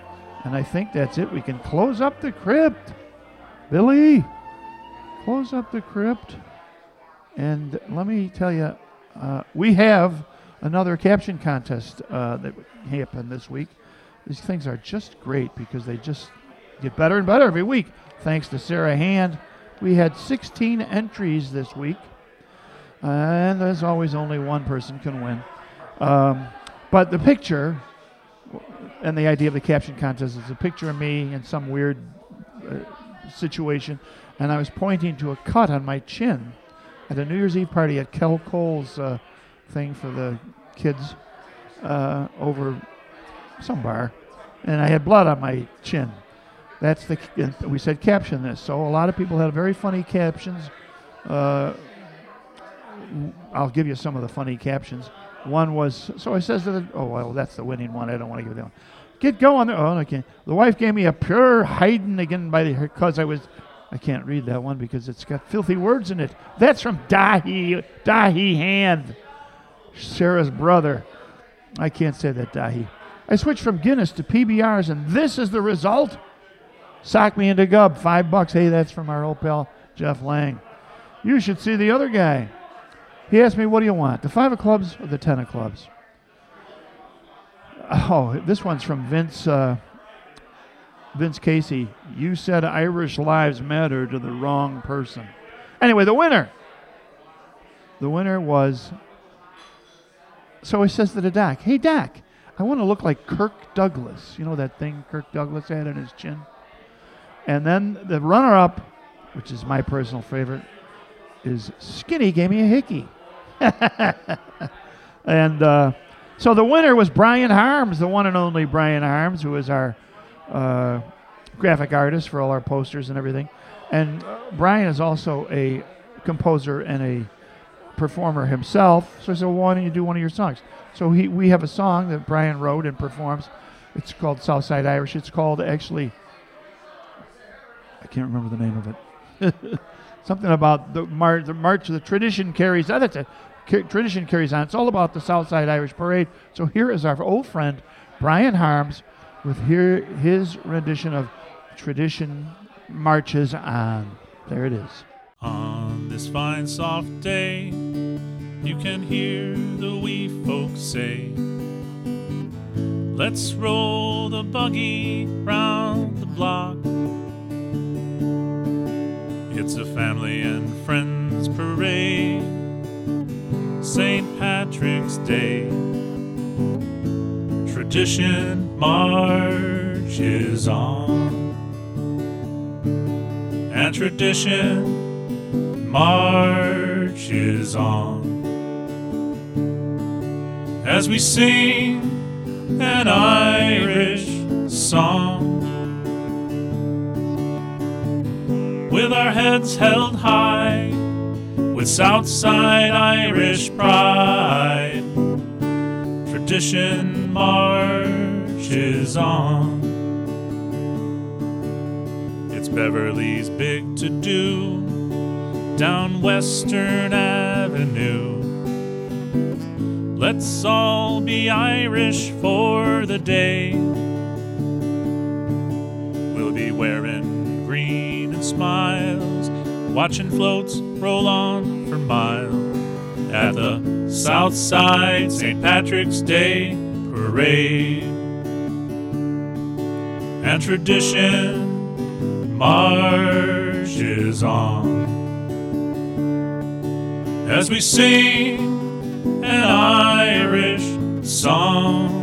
And I think that's it. We can close up the crypt. Billy, close up the crypt. And let me tell you, uh, we have another caption contest uh, that happened this week. These things are just great because they just get better and better every week. Thanks to Sarah Hand. We had sixteen entries this week. Uh, and as always, only one person can win. Um, but the picture and the idea of the caption contest is a picture of me in some weird uh, situation, and I was pointing to a cut on my chin at a New Year's Eve party at Kel Cole's uh, thing for the kids uh, over some bar, and I had blood on my chin. That's the and we said caption this. So a lot of people had very funny captions. Uh, I'll give you some of the funny captions. One was, so I says to the, oh, well, that's the winning one. I don't want to give that one. Get going. Oh, okay. The wife gave me a pure hiding again by the, because I was, I can't read that one because it's got filthy words in it. That's from Dahi, Dahi Hand, Sarah's brother. I can't say that, Dahi. I switched from Guinness to P B Rs, and this is the result. Sock me into Gub, five bucks. Hey, that's from our old pal, Jeff Lang. You should see the other guy. He asked me, what do you want, the five of clubs or the ten of clubs? Oh, this one's from Vince uh, Vince Casey. You said Irish lives matter to the wrong person. Anyway, the winner. The winner was, so he says to the doc, hey, Doc, I want to look like Kirk Douglas. You know that thing Kirk Douglas had in his chin? And then the runner-up, which is my personal favorite, is Skinny gave me a hickey. and uh, so the winner was Brian Harms, the one and only Brian Harms, who is our uh, graphic artist for all our posters and everything. And uh, Brian is also a composer and a performer himself. So I said, well, why don't you do one of your songs? So he, we have a song that Brian wrote and performs. It's called Southside Irish. It's called, actually, I can't remember the name of it. Something about the, mar- the march, the tradition carries on. That's a ca- tradition carries on. It's all about the Southside Irish Parade. So here is our old friend Brian Harms with here his rendition of Tradition Marches On. There it is. On this fine soft day, you can hear the wee folks say, let's roll the buggy round the block. It's a family and friends parade, Saint Patrick's Day. Tradition marches on, and tradition marches on, as we sing an Irish song, with our heads held high, with Southside Irish pride. Tradition marches on. It's Beverly's big to-do down Western Avenue. Let's all be Irish for the day. We'll be wearing green and smiles, watching floats roll on for miles at the Southside Saint Patrick's Day Parade. And tradition marches on, as we sing an Irish song,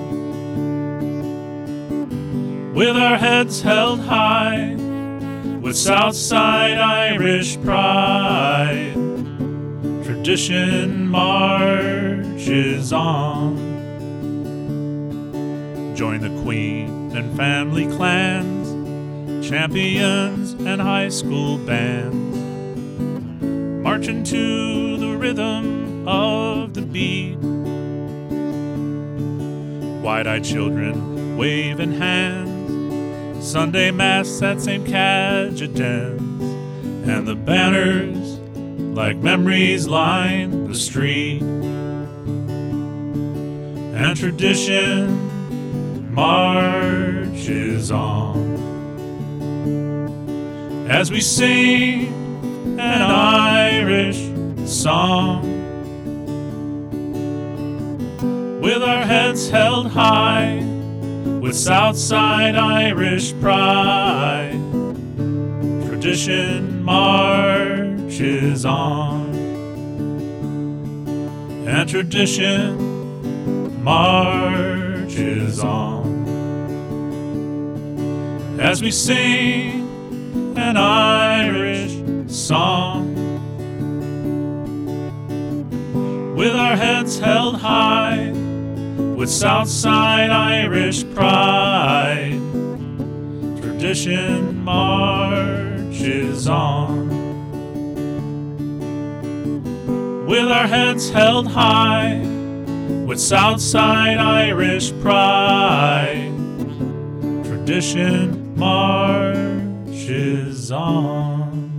with our heads held high, with Southside Irish pride. Tradition marches on. Join the Queen and family clans, champions and high school bands, marching to the rhythm of the beat. Wide-eyed children waving hands, Sunday Mass at Saint Cajetan's, and the banners like memories line the street. And tradition marches marches on. As we sing an Irish song, with our heads held high, with Southside Irish pride, tradition marches on, and tradition marches on. As we sing an Irish song, with our heads held high, with Southside Irish pride, tradition marches on. With our heads held high, with Southside Irish pride, tradition marches on.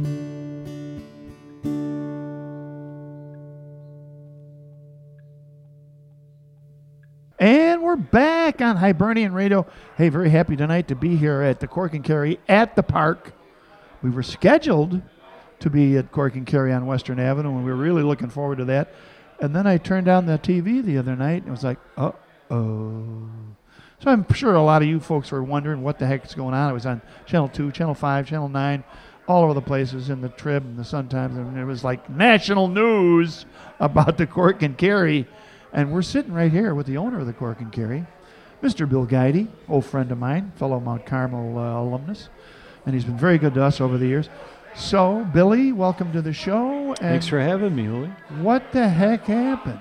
And we're back on Hibernian Radio. Hey, very happy tonight to be here at the Cork and Kerry at the park. We were scheduled to be at Cork and Kerry on Western Avenue, and we were really looking forward to that. And then I turned on the T V the other night, and it was like, uh-oh. So I'm sure a lot of you folks were wondering what the heck is going on. It was on Channel two, Channel five, Channel nine, all over the places, in the Trib and the Sun-Times. And it was like national news about the Cork and Kerry. And we're sitting right here with the owner of the Cork and Kerry, Mister Bill Guidy, old friend of mine, fellow Mount Carmel uh, alumnus. And he's been very good to us over the years. So, Billy, welcome to the show. And thanks for having me, Holy. What the heck happened?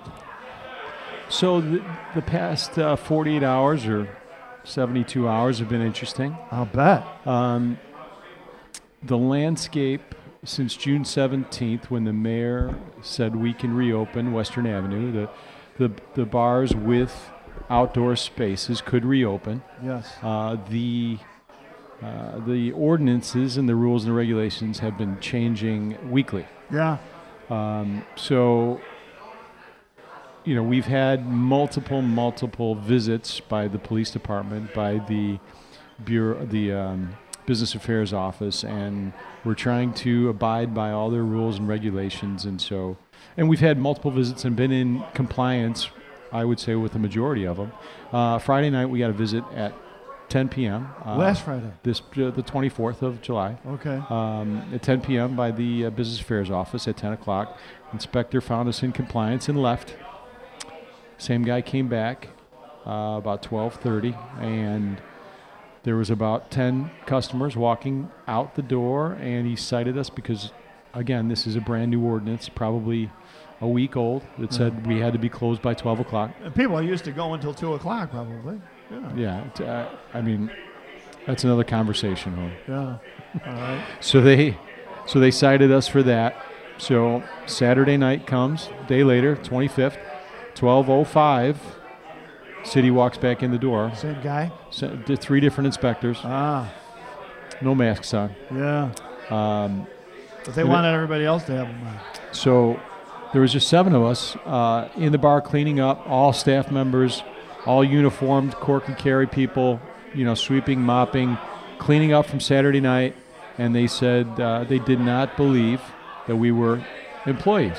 So the, the past uh, forty-eight hours or seventy-two hours have been interesting. I'll bet. Um, the landscape since June seventeenth, when the mayor said we can reopen Western Avenue, the the, the bars with outdoor spaces could reopen. Yes. Uh, the uh, the ordinances and the rules and regulations have been changing weekly. Yeah. Um, so, you know, we've had multiple, multiple visits by the police department, by the bureau, the um, business affairs office, and we're trying to abide by all their rules and regulations. And so, and we've had multiple visits and been in compliance, I would say, with the majority of them. Uh, Friday night, we got a visit at ten p.m. Uh, Last Friday. This uh, the twenty-fourth of July. Okay. Um, at ten p.m. by the uh, business affairs office. At ten o'clock, inspector found us in compliance and left. Same guy came back uh, about twelve thirty, and there was about ten customers walking out the door, and he cited us because, again, this is a brand new ordinance, probably a week old, that Yeah. said we had to be closed by twelve o'clock. And people are used to going until two o'clock, probably. Yeah. Yeah, t- uh, I mean, that's another conversation. Huh? Yeah. All right. So they, so they cited us for that. So Saturday night comes, day later, twenty-fifth, twelve oh five. City walks back in the door. Same guy. So, d- three different inspectors. Ah. No masks on. Yeah. Um, But they and wanted it- everybody else to have them on. So there was just seven of us uh, in the bar cleaning up, all staff members, all uniformed Cork and Kerry people, you know, sweeping, mopping, cleaning up from Saturday night. And they said uh, they did not believe that we were employees.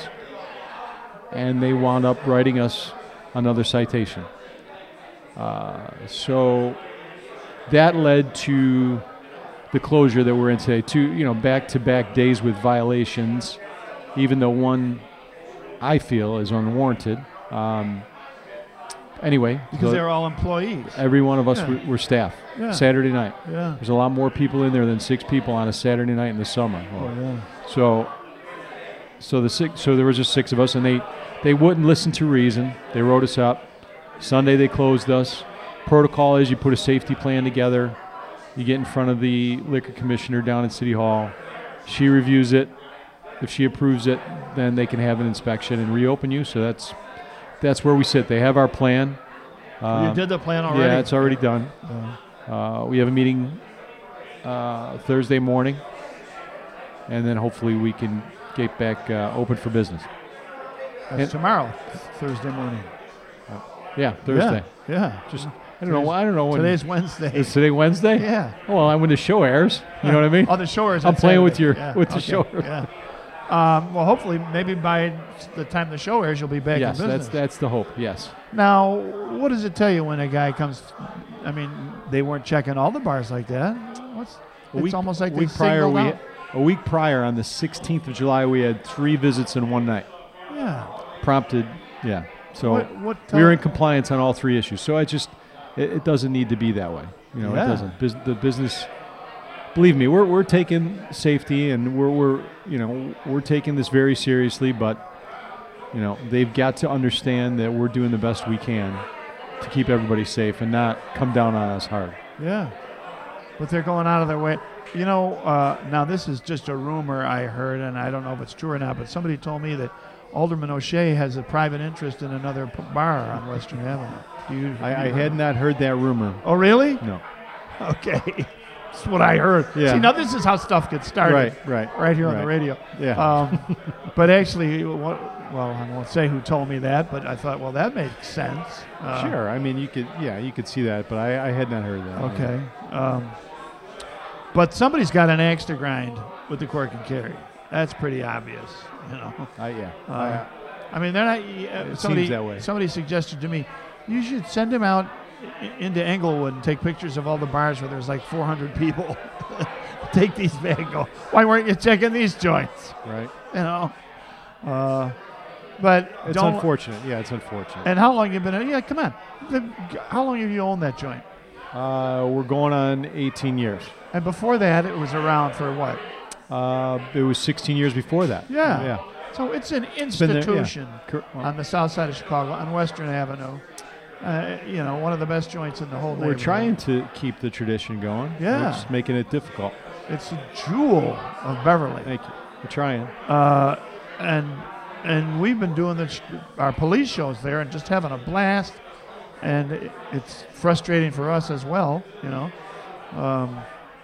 And they wound up writing us another citation. Uh, so that led to the closure that we're in today. Two, you know, back-to-back days with violations, even though one I feel is unwarranted. Um, anyway, Because the- they're all employees. every one of us Yeah. were, were staff. Yeah. Saturday night. Yeah. There's a lot more people in there than six people on a Saturday night in the summer. Oh, yeah. So, so the six, so there was just six of us, and they, they wouldn't listen to reason. They wrote us up. Sunday they closed us. Protocol is you put a safety plan together. You get in front of the liquor commissioner down at City Hall. She reviews it. If she approves it, then they can have an inspection and reopen you. So that's that's where we sit. They have our plan. You Um, did the plan already? Yeah, it's already done. Yeah. Uh, we have a meeting uh, Thursday morning, and then hopefully we can get back uh, open for business. That's And- tomorrow, Thursday morning. Yeah, Thursday. Yeah. yeah. Just I don't know. I don't know when. Today's Wednesday. Is today Wednesday? Yeah. Well, I'm when the show airs. You know what I mean? Oh, the show airs. I'm on playing Saturday. with your yeah. with the okay. show. Yeah. Um, well, hopefully, maybe by the time the show airs, you'll be back Yes, in business. that's that's the hope. Yes. Now, what does it tell you when a guy comes? I mean, they weren't checking all the bars like that. What's? A it's week, almost like a they week prior, singled we out. a week prior on the sixteenth of July, we had three visits in one night. Yeah. Prompted. Yeah. So What- what, we were in uh, compliance on all three issues. So I just, it, it doesn't need to be that way. You know, Yeah. it doesn't. Bus- the business. Believe me, we're we're taking safety and we're we're you know we're taking this very seriously. But you know they've got to understand that we're doing the best we can to keep everybody safe and not come down on us hard. Yeah. But they're going out of their way. You know, uh, now this is just a rumor I heard, and I don't know if it's true or not, but somebody told me that Alderman O'Shea has a private interest in another p- bar on Western Avenue. Do you, I, I you had not heard that rumor. Oh, really? No. Okay. That's what I heard. Yeah. See, now this is how stuff gets started. Right, right. Right here on right. the radio. Yeah. Um, but actually, what, well, I won't say who told me that, but I thought, well, that makes sense. Uh, Sure. I mean, you could, yeah, you could see that, but I, I had not heard that. Okay. Um, but somebody's got an axe to grind with the Cork and Carry. That's pretty obvious, you know. I, yeah. Uh, I, I mean, they're not. Uh, It somebody, seems that way. Somebody suggested to me, you should send him out i- into Englewood and take pictures of all the bars where there's like four hundred people. Take these back and go, why weren't you checking these joints? right. You know. Uh, but It's don't. unfortunate. Yeah, it's unfortunate. And how long you been? Yeah, come on. The- How long have you owned that joint? Uh, we're going on eighteen years. And before that, it was around for what? Uh, it was sixteen years before that. Yeah. Yeah. So it's an been there, yeah. institution Cor- well- on the south side of Chicago, on Western Avenue. Uh, you know, one of the best joints in the whole We're neighborhood. trying to keep the tradition going. Yeah. We're just making it difficult. It's a jewel of Beverly. Thank you. We're trying. Uh, and and we've been doing this, our police shows there and just having a blast. And it, it's frustrating for us as well, you know. Um,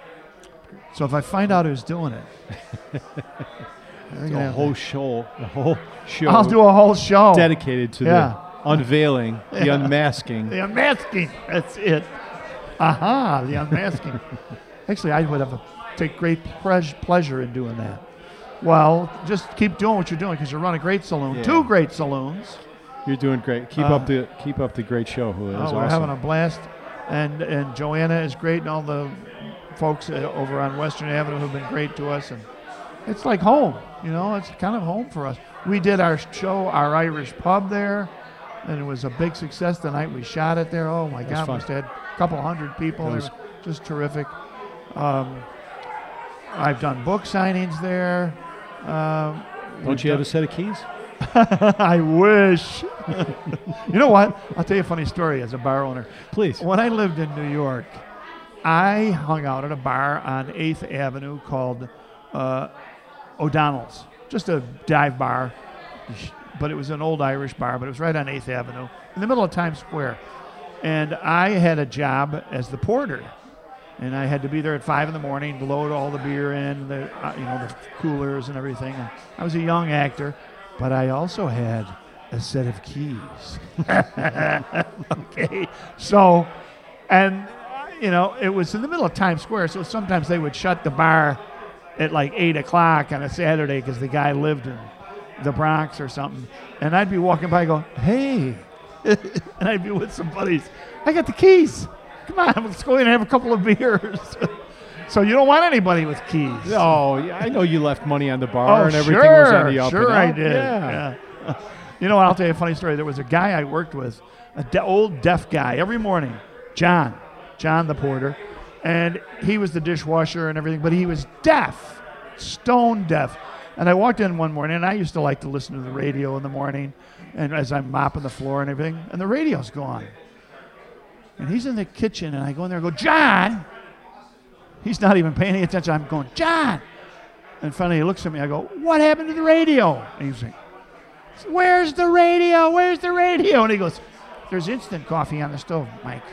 so if I find out who's doing it, The whole show, the whole show. I'll do a whole show. dedicated to Yeah. the unveiling, the Yeah. unmasking. The unmasking. That's it. Aha, the unmasking. Actually, I would have a, take great pres- pleasure in doing that. Well, just keep doing what you're doing because you run a great saloon. Yeah. Two great saloons. You're doing great. Keep Uh, up the keep up the great show. Who is Oh, we're awesome. having a blast. And and Joanna is great, and all the folks uh, over on Western Avenue have been great to us. And it's like home, you know. It's kind of home for us. We did our show, our Irish pub there, and it was a big success the night we shot it there. Oh my was God, fun. must have had a couple hundred people. It They was- were just terrific. Um, I've done book signings there. Um, Don't you have a set of keys? I wish. You know what? I'll tell you a funny story as a bar owner. Please. When I lived in New York, I hung out at a bar on eighth Avenue called uh, O'Donnell's. Just a dive bar, but it was an old Irish bar, but it was right on eighth Avenue in the middle of Times Square. And I had a job as the porter. And I had to be there at five in the morning to load all the beer in, the uh, you know the coolers and everything. And I was a young actor, but I also had a set of keys. Okay, so and uh, you know it was in the middle of Times Square, so sometimes they would shut the bar at like eight o'clock on a Saturday because the guy lived in the Bronx or something, and I'd be walking by, going, "Hey," and I'd be with some buddies. I got the keys. Come on, let's go in and have a couple of beers. So you don't want anybody with keys. Oh, yeah, I know you left money on the bar Oh, and everything sure, was on the up sure and I up. did. Yeah. Yeah. You know what? I'll tell you a funny story. There was a guy I worked with, a de- old deaf guy, every morning, John, John the porter, and he was the dishwasher and everything, but he was deaf, stone deaf. And I walked in one morning, and I used to like to listen to the radio in the morning, and as I'm mopping the floor and everything, and the radio's gone. And he's in the kitchen, and I go in there and go, "John!" He's not even paying any attention. I'm going, "John!" And finally he looks at me. I go, "What happened to the radio?" And he's like, "Where's the radio? Where's the radio?" And he goes, "There's instant coffee on the stove, Mike."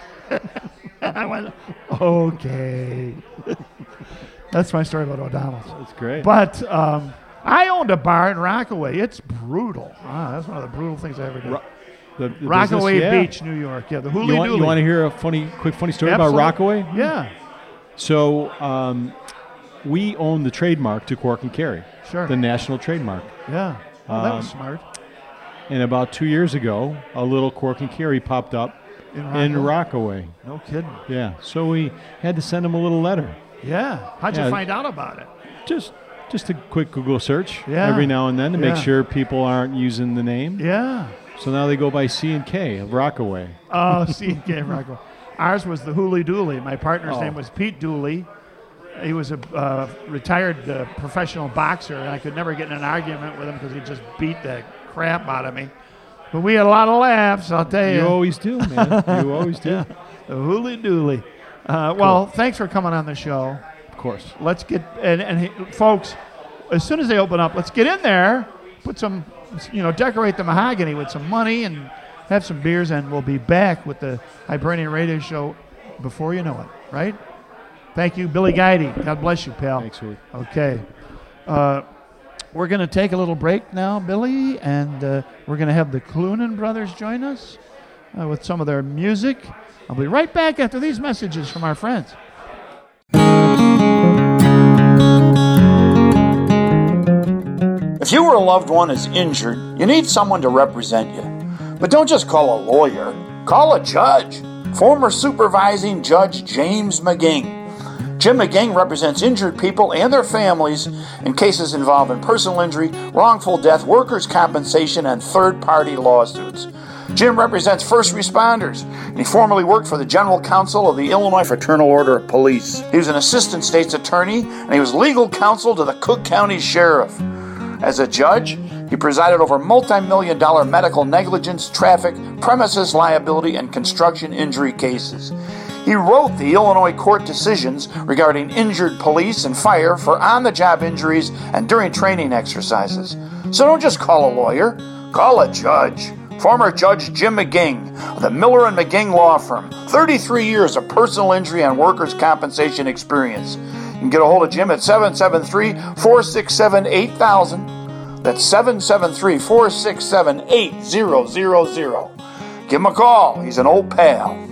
And I went, "Okay." That's my story about O'Donnell's. That's great. But um, I owned a bar in Rockaway. It's brutal. Ah, that's one of the brutal things I ever did. Ro- The, the Rockaway business, yeah. Beach, New York. Yeah, the Hooly You want, Dooly. you want to hear a funny, quick, funny story Absolutely. about Rockaway? Yeah. So um, we own the trademark to Cork and Kerry, Sure. the national trademark. Yeah. Oh, that was Um, smart. And about two years ago, a little Cork and Kerry popped up In in Rockaway? Rockaway. No kidding. Yeah. So we had to send them a little letter. Yeah. How'd you Yeah. find out about it? Just just a quick Google search Yeah. every now and then to make Yeah. sure people aren't using the name. Yeah. So now they go by C and K of Rockaway. Oh, C and K Rockaway. Ours was the Hooly Dooly. My partner's Oh. name was Pete Dooley. He was a uh, retired uh, professional boxer, and I could never get in an argument with him because he just beat the crap out of me. But we had a lot of laughs, I'll tell you. You always do, man. You always do. Yeah. The Hooly Dooly. Uh, well, thanks for coming on the show. Of course. Let's get and, and he, folks, as soon as they open up, let's get in there, put some, you know, decorate the mahogany with some money and have some beers, and we'll be back with the Hibernian Radio Show before you know it. Right? Thank you, Billy Guidey. God bless you, pal. Thanks, Hoot. Okay. Uh, we're going to take a little break now, Billy, and uh, we're going to have the Clunan brothers join us uh, with some of their music. I'll be right back after these messages from our friends. If you or a loved one is injured, you need someone to represent you. But don't just call a lawyer, call a judge. Former supervising Judge James McGing. Jim McGing represents injured people and their families in cases involving personal injury, wrongful death, workers' compensation, and third-party lawsuits. Jim represents first responders, and he formerly worked for the General Counsel of the Illinois Fraternal Order of Police. He was an assistant state's attorney, and he was legal counsel to the Cook County Sheriff. As a judge, he presided over multi-million dollar medical negligence, traffic, premises liability, and construction injury cases. He wrote the Illinois court decisions regarding injured police and fire for on-the-job injuries and during training exercises. So don't just call a lawyer, call a judge. Former Judge Jim McGing of the Miller and McGing Law Firm. thirty-three years of personal injury and workers' compensation experience. You can get a hold of Jim at seven seven three, four six seven, eight thousand. That's seven seven three, four six seven, eight thousand. Give him a call. He's an old pal.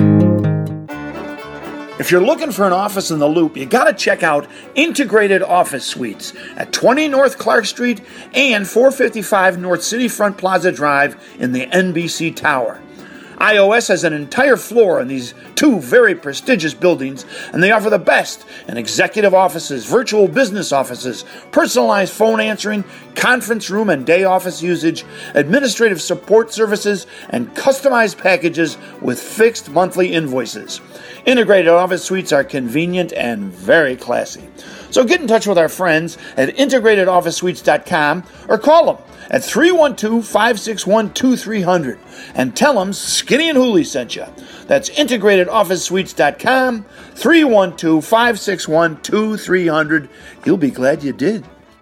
If you're looking for an office in the Loop, you gotta check out Integrated Office Suites at twenty North Clark Street and four fifty-five North City Front Plaza Drive in the N B C Tower. I O S has an entire floor in these two very prestigious buildings, and they offer the best in executive offices, virtual business offices, personalized phone answering, conference room and day office usage, administrative support services, and customized packages with fixed monthly invoices. Integrated Office Suites are convenient and very classy. So get in touch with our friends at integrated office suites dot com or call them at three one two, five six one, two three zero zero and tell them Skinny and Hooley sent you. That's integrated office suites dot com, three one two, five six one, two three zero zero. You'll be glad you did.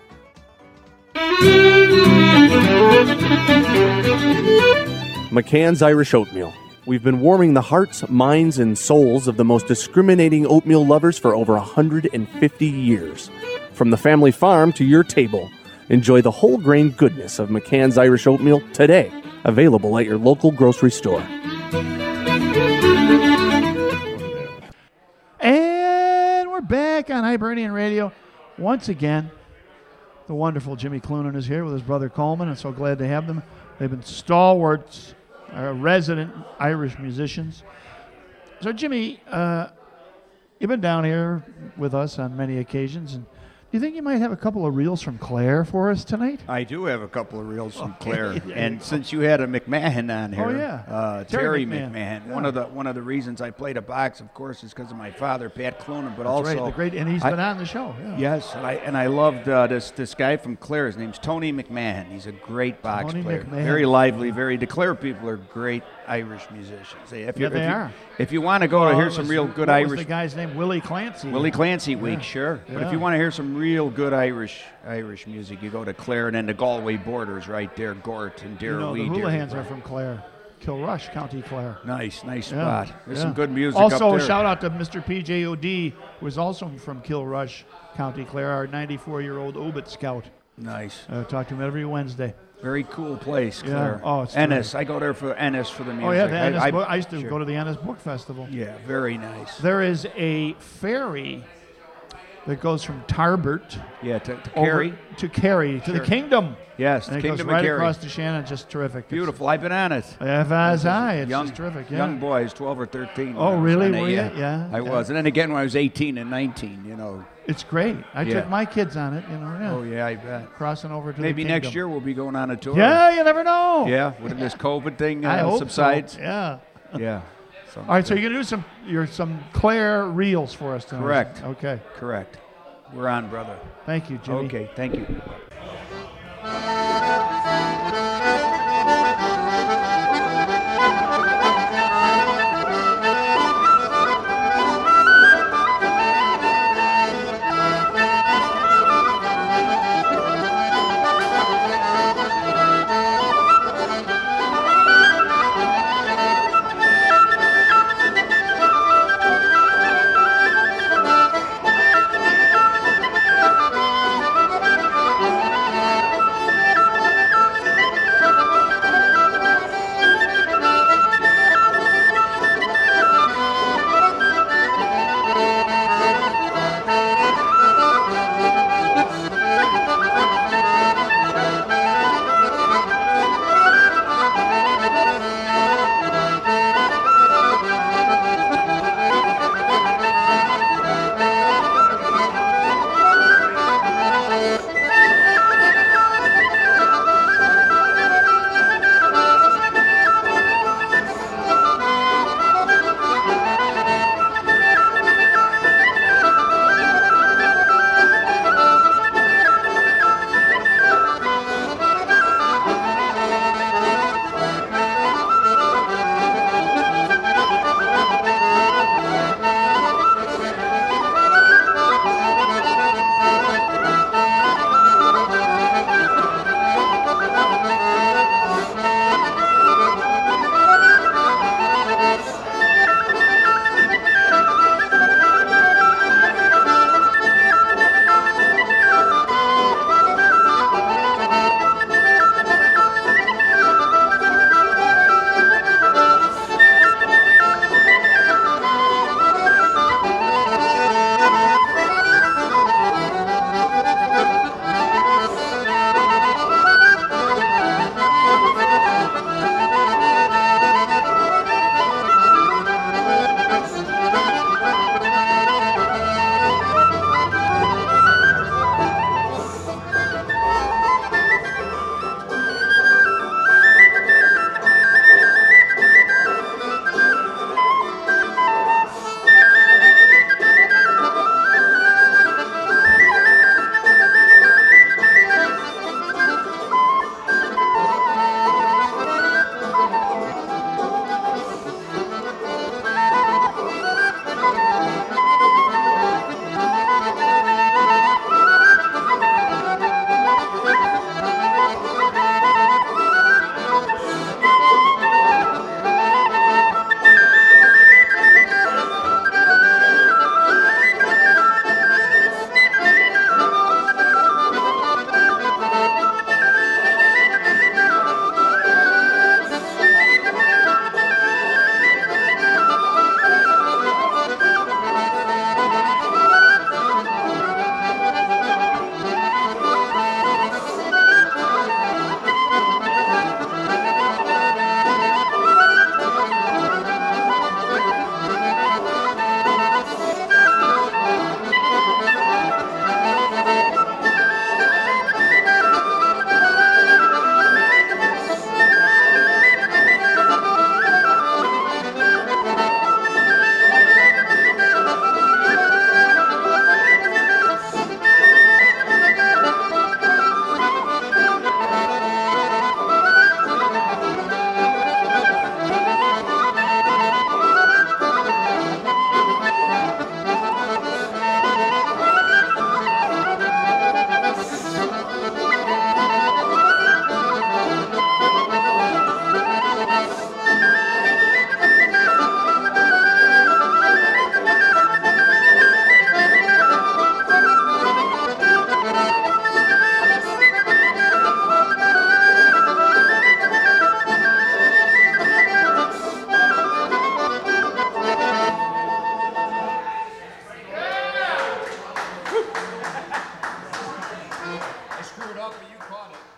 McCann's Irish Oatmeal. We've been warming the hearts, minds, and souls of the most discriminating oatmeal lovers for over one hundred fifty years. From the family farm to your table, enjoy the whole grain goodness of McCann's Irish Oatmeal today. Available at your local grocery store. And we're back on Hibernian Radio. Once again, the wonderful Jimmy Clunan is here with his brother Coleman, and so glad to have them. They've been stalwarts, uh, resident Irish musicians. So, Jimmy, uh, you've been down here with us on many occasions, and do you think you might have a couple of reels from Clare for us tonight? I do have a couple of reels from Okay. Clare, There and you go. since you had a McMahon on here, Oh, yeah. uh, Terry Terry, McMahon. McMahon. Yeah. One of the one of the reasons I played a box, of course, is because of my father, Pat Clunan, but That's also right, the great, and he's I- been on the show. Yeah. Yes, and I and I loved uh, this this guy from Clare. His name's Tony McMahon. He's a great box Tony player, McMahon. very lively, very. The Clare people are great Irish musicians. They- If Yeah, you, they if you, are. If you want to go to Well, hear it some was- real good what was Irish, the guy's name? Willie Clancy. Willie Clancy Yeah. week, sure. But Yeah. if you want to hear some real good Irish Irish music, you go to Clare, and then the Galway borders right there, Gort and You Dara know, the Wee, Houlihan's Dara- are from Clare, Kilrush, County Clare. Nice, nice Yeah, spot. There's yeah. some good music Also, up there. shout out to Mister P J O D, who is also from Kilrush, County Clare, our ninety-four-year-old Obit scout. Nice. Uh, talk to him every Wednesday. Very cool place, Yeah. Claire. Oh, it's Ennis. terrific. I go there for Ennis for the music. Oh yeah, the Ennis I, I, book, I used to sure. go to the Ennis Book Festival. Yeah, very nice. There is a ferry that goes from Tarbert Yeah, to, to over Kerry. to Kerry to Sure. the Kingdom. Yes, And it Kingdom goes of right Kerry. across the Shannon. Just terrific. Beautiful. I've been on it. It's, as I. It's young, just terrific. Yeah. young boys, twelve or thirteen. when Oh, I was really? on it, Were you? yeah. Yeah, I yeah. was. And then again when I was eighteen and nineteen, you know. It's great. I Yeah. took my kids on it. You know. Yeah. Oh, yeah, I bet. Crossing over to Maybe the next Kingdom. year we'll be going on a tour. Yeah, you never know. Yeah, when this COVID thing uh, I hope subsides. so. Yeah. Yeah. All right, so you're gonna do some your some Claire reels for us tonight. Correct. Okay. Correct. We're on, brother. Thank you, Jimmy. Okay, thank you. Thank you.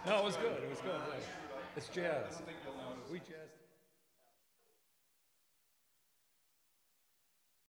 No, it was good. It was good. It's jazz. We jazz.